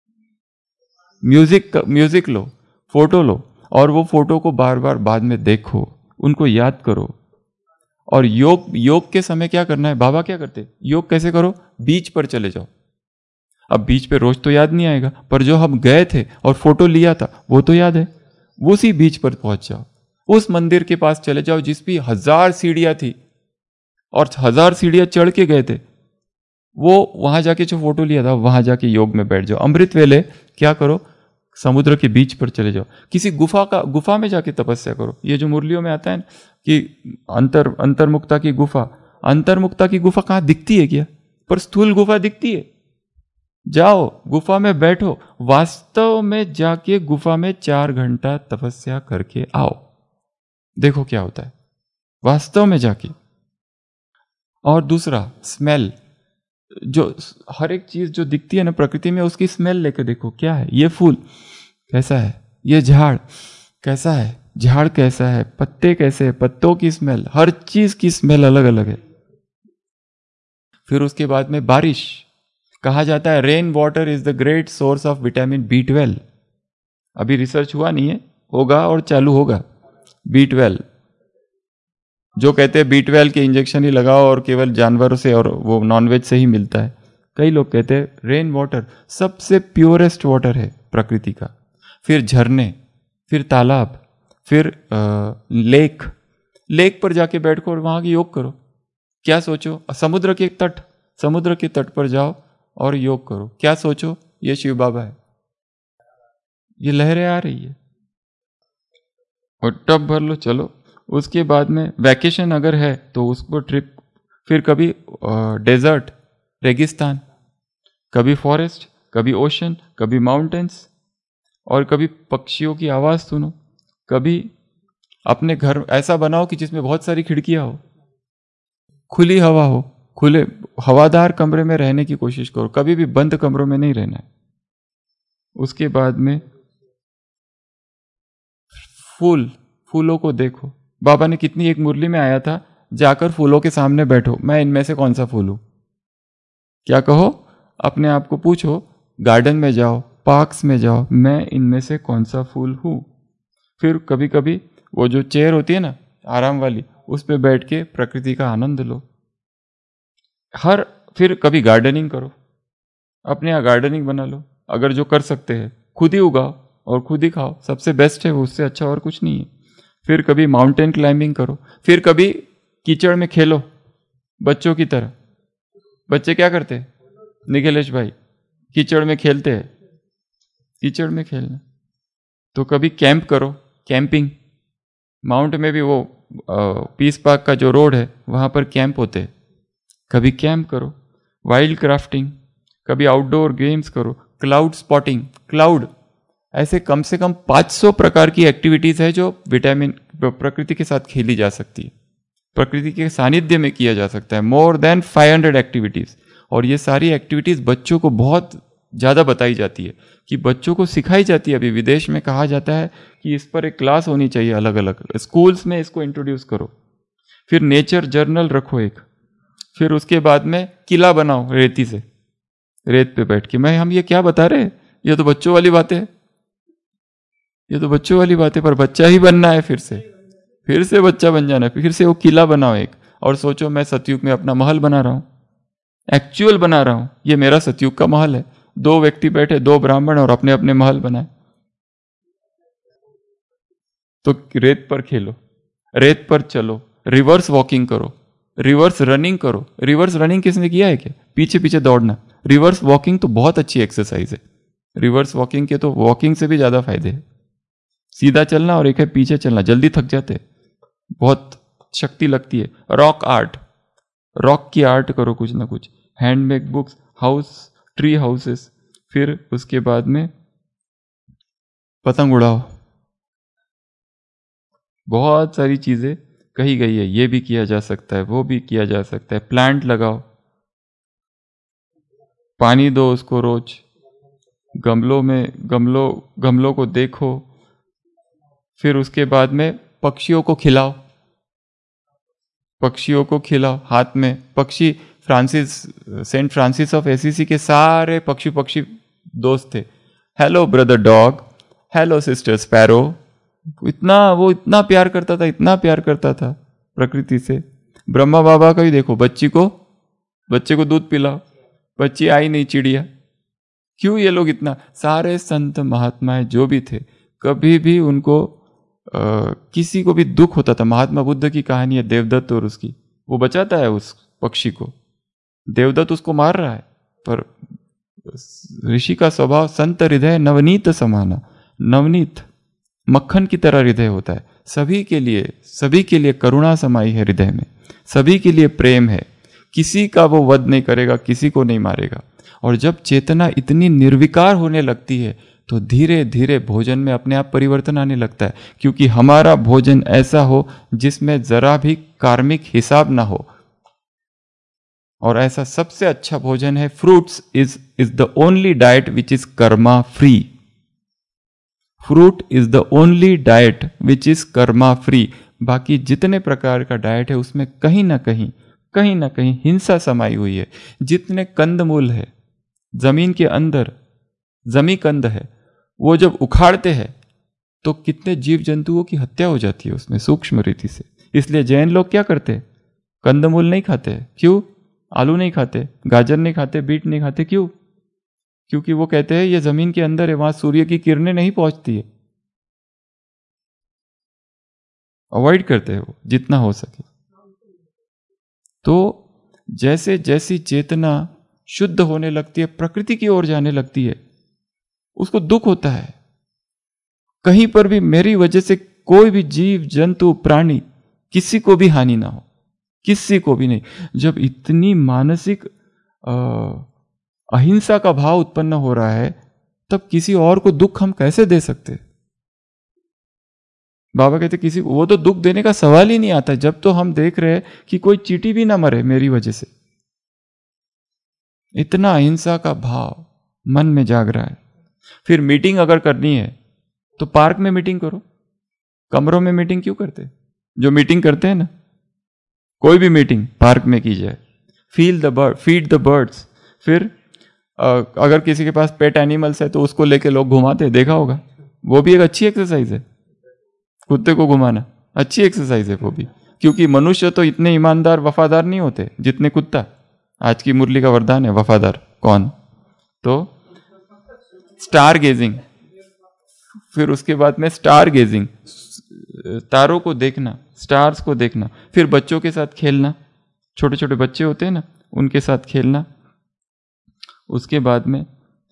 म्यूजिक म्यूजिक लो, फोटो लो, और वो फोटो को बार बार बाद में देखो, उनको याद करो। और योग योग के समय क्या करना है, बाबा क्या करते, योग कैसे करो, बीच पर चले जाओ। अब बीच पे रोज तो याद नहीं आएगा, पर जो हम गए थे और फोटो लिया था वो तो याद है। उसी बीच पर पहुंच जाओ, उस मंदिर के पास चले जाओ जिस भी हजार सीढ़ियां थी और हजार सीढ़ियां चढ़ के गए थे, वो वहां जाके जो फोटो लिया था वहां जाके योग में बैठ जाओ। अमृत वेले क्या करो, समुद्र के बीच पर चले जाओ, किसी गुफा का गुफा में जाके तपस्या करो। ये जो मुरलियों में आता है ना कि अंतर अंतर्मुक्ता की गुफा, अंतर्मुक्ता की गुफा कहाँ दिखती है क्या, पर स्थूल गुफा दिखती है। जाओ गुफा में बैठो, वास्तव में जाके गुफा में चार घंटा तपस्या करके आओ, देखो क्या होता है वास्तव में जाके। और दूसरा स्मेल, जो हर एक चीज जो दिखती है ना प्रकृति में, उसकी स्मेल लेकर देखो, क्या है ये फूल कैसा है, ये झाड़ कैसा है, झाड़ कैसा है, पत्ते कैसे है, पत्तों की स्मेल, हर चीज की स्मेल अलग अलग है। फिर उसके बाद में बारिश, कहा जाता है rain water is the great source of vitamin B twelve. अभी रिसर्च हुआ नहीं है, होगा और चालू होगा। बी ट्वेल्व जो कहते हैं बी ट्वेल्व के इंजेक्शन ही लगाओ और केवल जानवरों से और वो नॉनवेज से ही मिलता है। कई लोग कहते हैं रेन वाटर सबसे प्योरेस्ट वाटर है प्रकृति का। फिर झरने, फिर तालाब, फिर आ, लेक लेक पर जाके बैठो और वहां की योग करो। क्या सोचो, समुद्र के तट समुद्र के तट पर जाओ और योग करो। क्या सोचो, ये शिव बाबा है, ये लहरें आ रही है और टब भर लो, चलो। उसके बाद में वैकेशन अगर है तो उसको ट्रिप, फिर कभी डेजर्ट रेगिस्तान, कभी फॉरेस्ट, कभी ओशन, कभी माउंटेन्स, और कभी पक्षियों की आवाज सुनो। कभी अपने घर ऐसा बनाओ कि जिसमें बहुत सारी खिड़कियां हो, खुली हवा हो, खुले हवादार कमरे में रहने की कोशिश करो, कभी भी बंद कमरों में नहीं रहना है। उसके बाद में फूल, फूलों को देखो। बाबा ने कितनी एक मुरली में आया था, जाकर फूलों के सामने बैठो, मैं इनमें से कौन सा फूल हूं। क्या कहो, अपने आप को पूछो, गार्डन में जाओ, पार्क्स में जाओ, मैं इनमें से कौन सा फूल हूं। फिर कभी कभी वो जो चेयर होती है ना आराम वाली, उस पर बैठ के प्रकृति का आनंद लो। हर फिर कभी गार्डनिंग करो, अपने यहाँ गार्डनिंग बना लो, अगर जो कर सकते हैं खुद ही उगाओ और खुद ही खाओ, सबसे बेस्ट है वो, उससे अच्छा और कुछ नहीं है। फिर कभी माउंटेन क्लाइंबिंग करो, फिर कभी कीचड़ में खेलो बच्चों की तरह। बच्चे क्या करते हैं, निखिलेश भाई, कीचड़ में खेलते हैं, कीचड़ में खेलना। तो कभी कैंप करो, कैंपिंग। माउंट में भी वो पीस पार्क का जो रोड है वहाँ पर कैंप होते हैं, कभी कैंप करो। वाइल्ड क्राफ्टिंग, कभी आउटडोर गेम्स करो। क्लाउड स्पॉटिंग, क्लाउड, ऐसे कम से कम पाँच सौ प्रकार की एक्टिविटीज़ है जो विटामिन प्रकृति के साथ खेली जा सकती है, प्रकृति के सानिध्य में किया जा सकता है। More than five hundred activities. और ये सारी एक्टिविटीज़ बच्चों को बहुत ज़्यादा बताई जाती है, कि बच्चों को सिखाई जाती है। अभी विदेश में कहा जाता है कि इस पर एक क्लास होनी चाहिए अलग अलग, स्कूल्स में इसको इंट्रोड्यूस करो। फिर नेचर जर्नल रखो एक। फिर उसके बाद में किला बनाओ रेती से, रेत पे बैठ के। मैं हम ये क्या बता रहे हैं, ये तो बच्चों वाली बातें है, ये तो बच्चों वाली बातें। पर बच्चा ही बनना है, फिर से फिर से बच्चा बन जाना है। फिर से वो किला बनाओ एक, और सोचो मैं सतयुग में अपना महल बना रहा हूं, एक्चुअल बना रहा हूं। ये मेरा सतयुग का महल है। दो व्यक्ति बैठे, दो ब्राह्मण, और अपने अपने महल बनाए। तो रेत पर खेलो, रेत पर चलो, रिवर्स वॉकिंग करो, रिवर्स रनिंग करो। रिवर्स रनिंग किसने किया है क्या? पीछे पीछे दौड़ना। रिवर्स वॉकिंग तो बहुत अच्छी एक्सरसाइज है। रिवर्स वॉकिंग के तो वॉकिंग से भी ज्यादा फायदे हैं। सीधा चलना और एक है पीछे चलना, जल्दी थक जाते, बहुत शक्ति लगती है। रॉक आर्ट, रॉक की आर्ट करो कुछ ना कुछ। Handmade books, house, tree houses. फिर उसके बाद में पतंग उड़ाओ। बहुत सारी चीजें कही गई है, ये भी किया जा सकता है, वो भी किया जा सकता है। प्लांट लगाओ, पानी दो उसको रोज, गमलों में, गमलों गमलों को देखो। फिर उसके बाद में पक्षियों को खिलाओ, पक्षियों को खिलाओ हाथ में। पक्षी, Francis, Saint Francis of Assisi के सारे पक्षी पक्षी दोस्त थे। Hello brother dog, hello sister sparrow. इतना वो इतना प्यार करता था, इतना प्यार करता था प्रकृति से। ब्रह्मा बाबा का ही देखो, बच्ची को बच्चे को दूध पिलाओ, बच्ची आई नहीं, चिड़िया। क्यों ये लोग इतना, सारे संत महात्माएं जो भी थे, कभी भी उनको आ, किसी को भी दुख होता था। महात्मा बुद्ध की कहानी है, देवदत्त और उसकी, वो बचाता है उस पक्षी को। देवदत्त उसको मार रहा है, पर ऋषि का स्वभाव संत हृदय नवनीत समाना, नवनीत मक्खन की तरह हृदय होता है। सभी के लिए, सभी के लिए करुणा समाई है हृदय में, सभी के लिए प्रेम है। किसी का वो वध नहीं करेगा, किसी को नहीं मारेगा। और जब चेतना इतनी निर्विकार होने लगती है तो धीरे धीरे भोजन में अपने आप परिवर्तन आने लगता है। क्योंकि हमारा भोजन ऐसा हो जिसमें जरा भी कार्मिक हिसाब ना हो। और ऐसा सबसे अच्छा भोजन है fruits. Is is the only diet which is karma free. Fruit is the only diet which is karma free. बाकी जितने प्रकार का डाइट है उसमें कहीं ना कहीं कहीं ना कहीं हिंसा समाई हुई है। जितने कंदमूल है जमीन के अंदर, जमी कंद है, वो जब उखाड़ते हैं तो कितने जीव जंतुओं की हत्या हो जाती है उसमें सूक्ष्म रीति से। इसलिए जैन लोग क्या करते हैं, कंदमूल नहीं खाते। क्यों? आलू नहीं खाते, गाजर नहीं खाते, बीट नहीं खाते। क्यों? क्योंकि वो कहते हैं ये जमीन के अंदर है, वहां सूर्य की किरणें नहीं पहुंचती है। अवॉइड करते हैं वो जितना हो सके। तो जैसे जैसी चेतना शुद्ध होने लगती है, प्रकृति की ओर जाने लगती है, उसको दुख होता है। कहीं पर भी मेरी वजह से कोई भी जीव जंतु प्राणी किसी को भी हानि ना हो, किसी को भी नहीं। जब इतनी मानसिक अहिंसा का भाव उत्पन्न हो रहा है तब किसी और को दुख हम कैसे दे सकते? बाबा कहते किसी को वो तो दुख देने का सवाल ही नहीं आता जब तो हम देख रहे हैं कि कोई चींटी भी ना मरे मेरी वजह से। इतना अहिंसा का भाव मन में जाग रहा है। फिर मीटिंग अगर करनी है तो पार्क में मीटिंग करो, कमरों में मीटिंग क्यों करते? जो मीटिंग करते हैं ना, कोई भी मीटिंग पार्क में की जाए। Feel the bird, feed the birds. फिर अगर किसी के पास पेट एनिमल्स है तो उसको लेके लोग घुमाते हैं, देखा होगा, वो भी एक अच्छी एक्सरसाइज है। कुत्ते को घुमाना अच्छी एक्सरसाइज है वो भी, क्योंकि मनुष्य तो इतने ईमानदार वफादार नहीं होते जितने कुत्ता। आज की मुरली का वरदान है वफादार कौन? तो स्टार गेजिंग। फिर उसके बाद में स्टार गेजिंग, तारों को देखना, स्टार्स को देखना। फिर बच्चों के साथ खेलना, छोटे छोटे बच्चे होते हैं ना, उनके साथ खेलना। उसके बाद में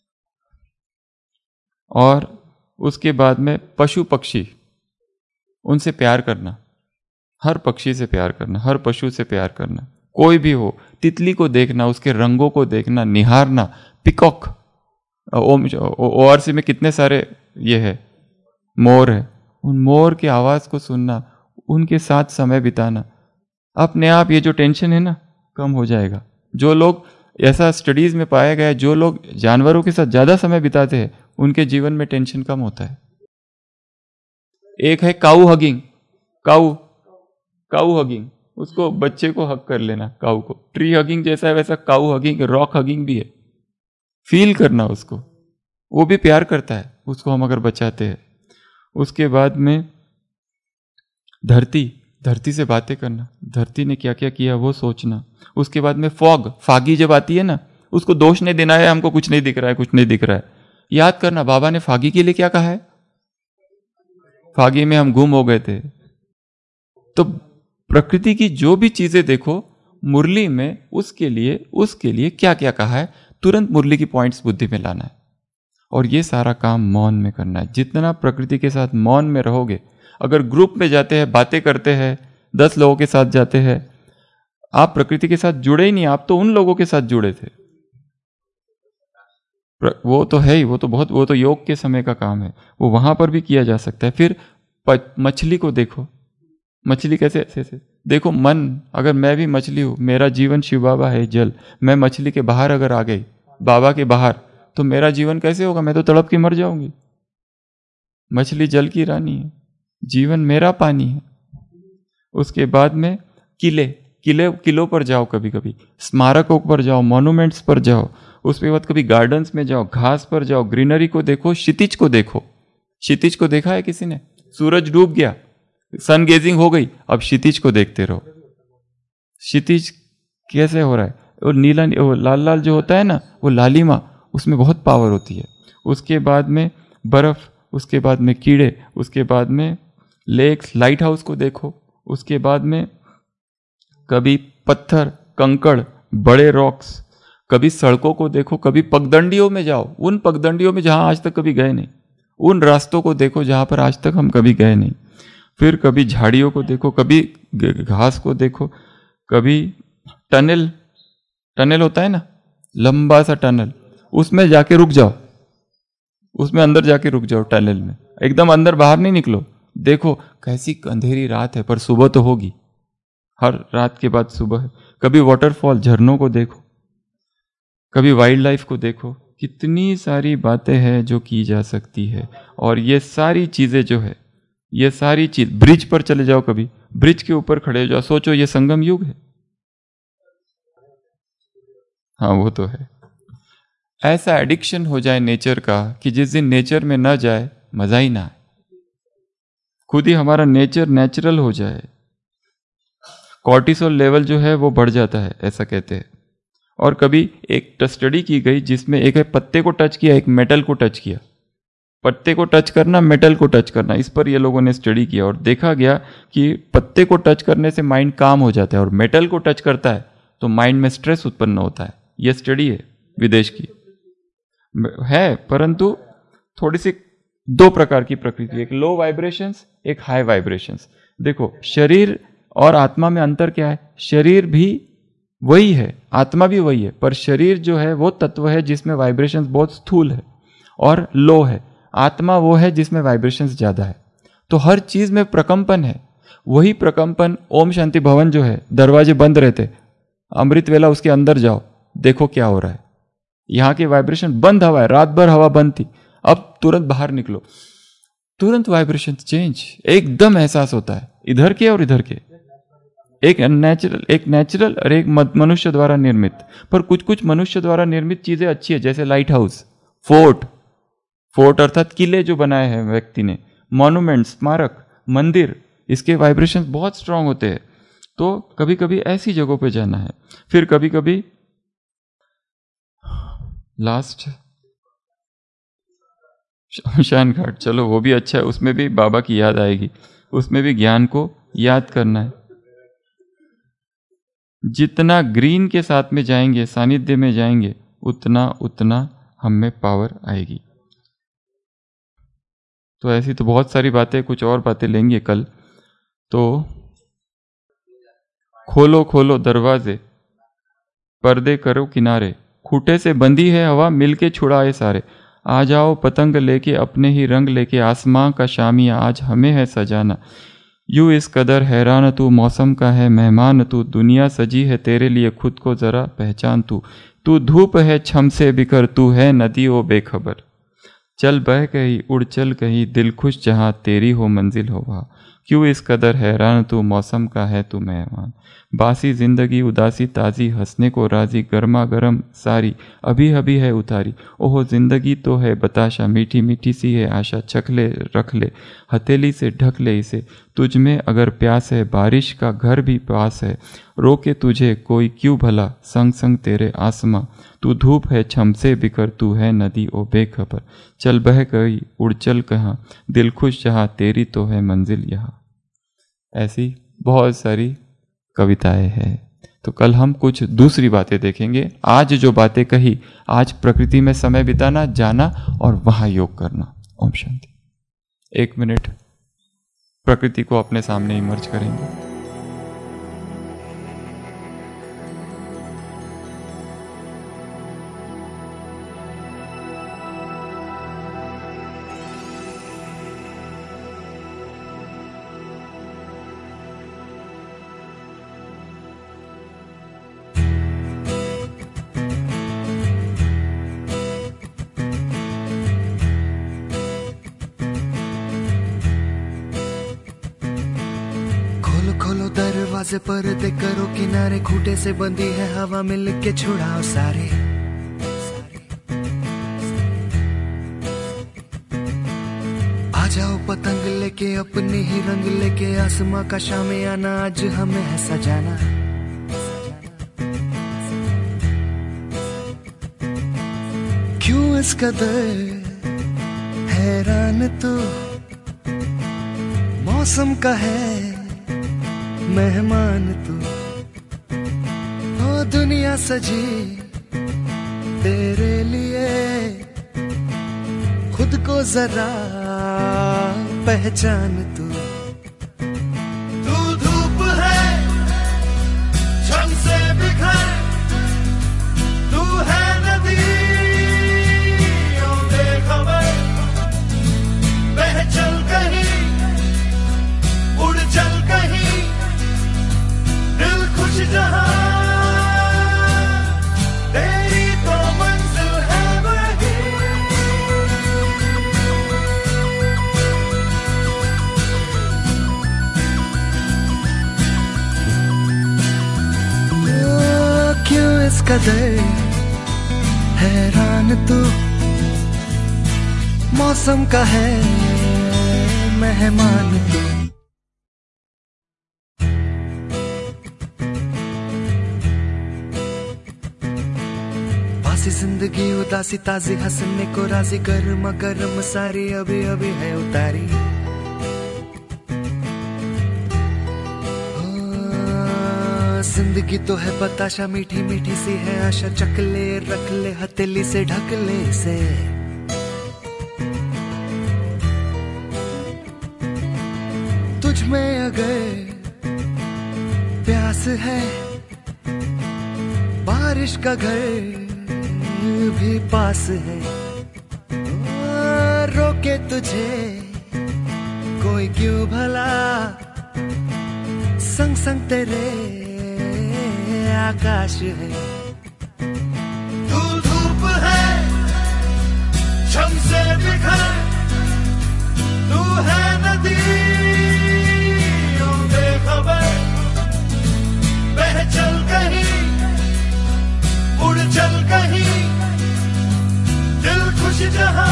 और उसके बाद में पशु पक्षी, उनसे प्यार करना, हर पक्षी से प्यार करना, हर पशु से प्यार करना, कोई भी हो, तितली को देखना, उसके रंगों को देखना, निहारना, पिकॉक, ओआरसी में कितने सारे ये है मोर है, उन मोर की आवाज को सुनना, उनके साथ समय बिताना, अपने आप ये जो टेंशन है ना कम हो जाएगा। जो लोग, ऐसा स्टडीज में पाया गया है, जो लोग जानवरों के साथ ज्यादा समय बिताते हैं उनके जीवन में टेंशन कम होता है। एक है काऊ हगिंग, काऊ काऊ हगिंग, उसको बच्चे को हग कर लेना, काऊ को। ट्री हगिंग जैसा है वैसा काऊ हगिंग, रॉक हगिंग भी है, फील करना उसको, वो भी प्यार करता है, उसको हम अगर बचाते हैं। उसके बाद में धरती, धरती से बातें करना, धरती ने क्या क्या किया वो सोचना। उसके बाद में फॉग, फागी जब आती है ना, उसको दोष नहीं देना है, हमको कुछ नहीं दिख रहा है, कुछ नहीं दिख रहा है, याद करना बाबा ने फागी के लिए क्या कहा है, फागी में हम गुम हो गए थे। तो प्रकृति की जो भी चीजें देखो, मुरली में उसके लिए उसके लिए क्या क्या कहा है, तुरंत मुरली की पॉइंट्स बुद्धि में लाना है। और ये सारा काम मौन में करना है। जितना प्रकृति के साथ मौन में रहोगे, अगर ग्रुप में जाते हैं, बातें करते हैं, दस लोगों के साथ जाते हैं, आप प्रकृति के साथ जुड़े ही नहीं, आप तो उन लोगों के साथ जुड़े थे। वो तो है ही, वो तो बहुत, वो तो योग के समय का काम है, वो वहां पर भी किया जा सकता है। फिर मछली को देखो, मछली कैसे ऐसे देखो, मन, अगर मैं भी मछली हूं, मेरा जीवन शिव बाबा है जल, मैं मछली के बाहर अगर आ गई, बाबा के बाहर, तो मेरा जीवन कैसे होगा, मैं तो तड़प के मर जाऊंगी। मछली जल की रानी है, जीवन मेरा पानी है। उसके बाद में किले, किले किलों पर जाओ, कभी कभी स्मारकों पर जाओ, मॉन्यूमेंट्स पर जाओ, उसके बाद कभी गार्डन्स में जाओ, घास पर जाओ, ग्रीनरी को देखो, क्षितिज को देखो। क्षितिज को देखा है किसी ने? सूरज डूब गया, सन गेजिंग हो गई, अब क्षितिज को देखते रहो। क्षितिज कैसे हो रहा है, वो नीला, वो लाल लाल जो होता है ना, वो लालिमा, उसमें बहुत पावर होती है। उसके बाद में बर्फ, उसके बाद में कीड़े, उसके बाद में लेक्स, लाइट हाउस को देखो। उसके बाद में कभी पत्थर, कंकड़, बड़े रॉक्स, कभी सड़कों को देखो, कभी पगडंडियों में जाओ, उन पगडंडियों में जहां आज तक कभी गए नहीं, उन रास्तों को देखो जहां पर आज तक हम कभी गए नहीं। फिर कभी झाड़ियों को देखो, कभी घास को देखो, कभी टनल, टनल होता है ना, लंबा सा टनल, उसमें जाके रुक जाओ, उसमें अंदर जाके रुक जाओ टनल में, एकदम अंदर बाहर नहीं निकलो। देखो कैसी अंधेरी रात है, पर सुबह तो होगी, हर रात के बाद सुबह है। कभी वाटरफॉल, झरनों को देखो, कभी वाइल्ड लाइफ को देखो। कितनी सारी बातें हैं जो की जा सकती है। और ये सारी चीजें जो है, ये सारी चीज, ब्रिज पर चले जाओ, कभी ब्रिज के ऊपर खड़े हो जाओ, सोचो ये संगम युग है। हाँ वो तो है। ऐसा एडिक्शन हो जाए नेचर का कि जिस दिन नेचर में न जाए मजा ही ना आए, खुद ही हमारा नेचर नेचुरल हो जाए। कॉर्टिसोल लेवल जो है वो बढ़ जाता है, ऐसा कहते हैं। और कभी एक स्टडी की गई जिसमें एक है पत्ते को टच किया, एक मेटल को टच किया। पत्ते को टच करना, मेटल को टच करना, इस पर ये लोगों ने स्टडी किया और देखा गया कि पत्ते को टच करने से माइंड काम हो जाता है, और मेटल को टच करता है तो माइंड में स्ट्रेस उत्पन्न होता है। यह स्टडी है विदेश की है, परंतु थोड़ी सी दो प्रकार की प्रकृति, एक लो वाइब्रेशंस, एक हाई वाइब्रेशंस। देखो शरीर और आत्मा में अंतर क्या है? शरीर भी वही है, आत्मा भी वही है, पर शरीर जो है वो तत्व है जिसमें वाइब्रेशंस बहुत स्थूल है और लो है। आत्मा वो है जिसमें वाइब्रेशंस ज्यादा है। तो हर चीज में प्रकंपन है। वही प्रकंपन, ओम शांति भवन जो है, दरवाजे बंद रहते, अमृत वेला उसके अंदर जाओ, देखो क्या हो रहा है। यहाँ की वाइब्रेशन, बंद हवा है, रात भर हवा बंद थी, अब तुरंत बाहर निकलो, तुरंत वाइब्रेशन चेंज, एकदम एहसास होता है। इधर के और इधर के, एक नेचुरल, एक नेचुरल और एक मनुष्य द्वारा निर्मित। पर कुछ कुछ मनुष्य द्वारा निर्मित चीजें अच्छी है, जैसे लाइट हाउस, फोर्ट, फोर्ट अर्थात किले जो बनाए हैं व्यक्ति ने, मॉन्यूमेंट, स्मारक, मंदिर, इसके वाइब्रेशन बहुत स्ट्रांग होते हैं। तो कभी कभी ऐसी जगहों पे जाना है। फिर कभी कभी लास्ट शमशान घाट, चलो वो भी अच्छा है, उसमें भी बाबा की याद आएगी, उसमें भी ज्ञान को याद करना है। जितना ग्रीन के साथ में जाएंगे, सानिध्य में जाएंगे, उतना उतना हम में पावर आएगी। तो ऐसी तो बहुत सारी बातें, कुछ और बातें लेंगे कल। तो खोलो खोलो दरवाजे, पर्दे करो किनारे, खूटे से बंधी है हवा, मिलके छुड़ाए सारे। आ जाओ पतंग लेके अपने ही रंग लेके, आसमां का शामिया आज हमें है सजाना। यूं इस कदर हैरान तू, मौसम का है मेहमान तू, दुनिया सजी है तेरे लिए, खुद को जरा पहचान तू। तू धूप है छम से बिखर, तू है नदी ओ बेखबर। चल बह कहीं उड़ चल कहीं, दिल खुश जहाँ तेरी हो मंजिल हो वहाँ। क्यों इस कदर हैरान तू, मौसम का है तू मेहमान। बासी जिंदगी उदासी ताज़ी, हंसने को राजी, गर्मा गर्म सारी अभी अभी है उतारी। ओहो जिंदगी तो है बताशा, मीठी मीठी सी है आशा, चख ले रख ले हथेली से ढक ले इसे। तुझ में अगर प्यास है, बारिश का घर भी पास है, रोके तुझे कोई क्यों भला, संग संग तेरे आसमां। तू धूप है छम से बिखर, तू है नदी ओ बेखबर। चल बह गई उड़ चल कहाँ, दिल खुश जहाँ तेरी तो है मंजिल यहाँ। ऐसी बहुत सारी कविताएं हैं। तो कल हम कुछ दूसरी बातें देखेंगे। आज जो बातें कही, आज प्रकृति में समय बिताना, जाना और वहां योग करना। ओम शांति। एक मिनट प्रकृति को अपने सामने इमर्ज करेंगे। दरवाजे पर्दे करो किनारे, खूटे से बंधी है हवा, मिल के छुड़ाओ सारे। आ जाओ पतंग लेके अपने ही रंग लेके, आसमां का शामियाना आज हमें है सजाना। क्यों इस कदर हैरान तू, मौसम का है मेहमान तू। ओ दुनिया सजी तेरे लिए, खुद को जरा पहचान तू। तू धूप है छम से बिखर, तू है नदी ओ बेखबर। बह चल कहीं उड़ चल कहीं, दिल खुश जहाँ तेरी तो मंजिल है वही। ओ, क्यों इस कदर हैरान तू, मौसम का है मेहमान तू। जिंदगी उदासी ताजी, हंसने को राजी, गर्मा गर्म सारी अभी अभी है उतारी। जिंदगी तो है बताशा, मीठी मीठी सी है आशा, चख ले रख ले हथेली से ढक ले इसे। तुझ में अगर प्यास है, बारिश का घर भी पास है, रोके तुझे कोई क्यों भला, संग संग तेरे आकाश है। तू धूप है छम से बिखर, तू है नदी ओ बेखबर। बह चल कहीं उड़ चल कहीं, दिल खुश जहाँ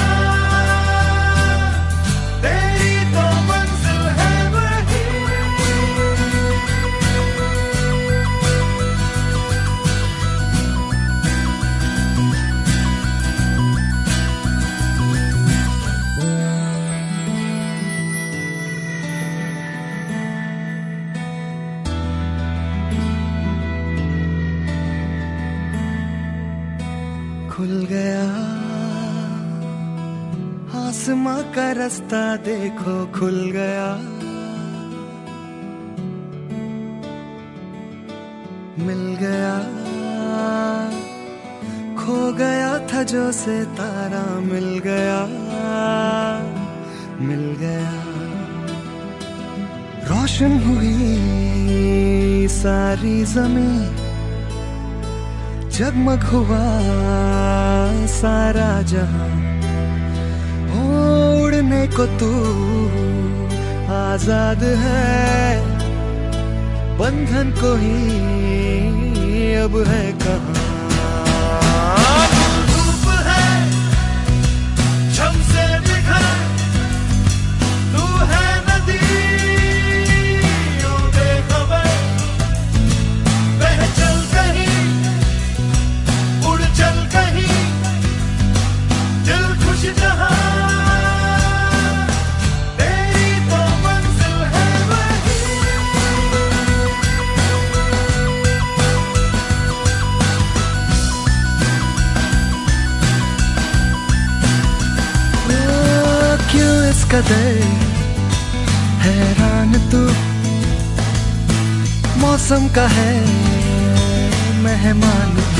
तेरी तो मंजिल है वही। आसमां का रास्ता देखो खुल गया, मिल गया, खो गया था जो सितारा, मिल गया, मिल गया। रोशन हुई सारी जमीन, जगमग हुआ सारा जहां, उड़ने को तू आजाद है, बंधन को ही अब है कहाँ। धूप है छम से बिखर, तू है नदी ओ बेखबर, बह चल कहीं, उड़ चल कहीं, दिल खुश जहां, कदर हैरान तू, मौसम का है मेहमान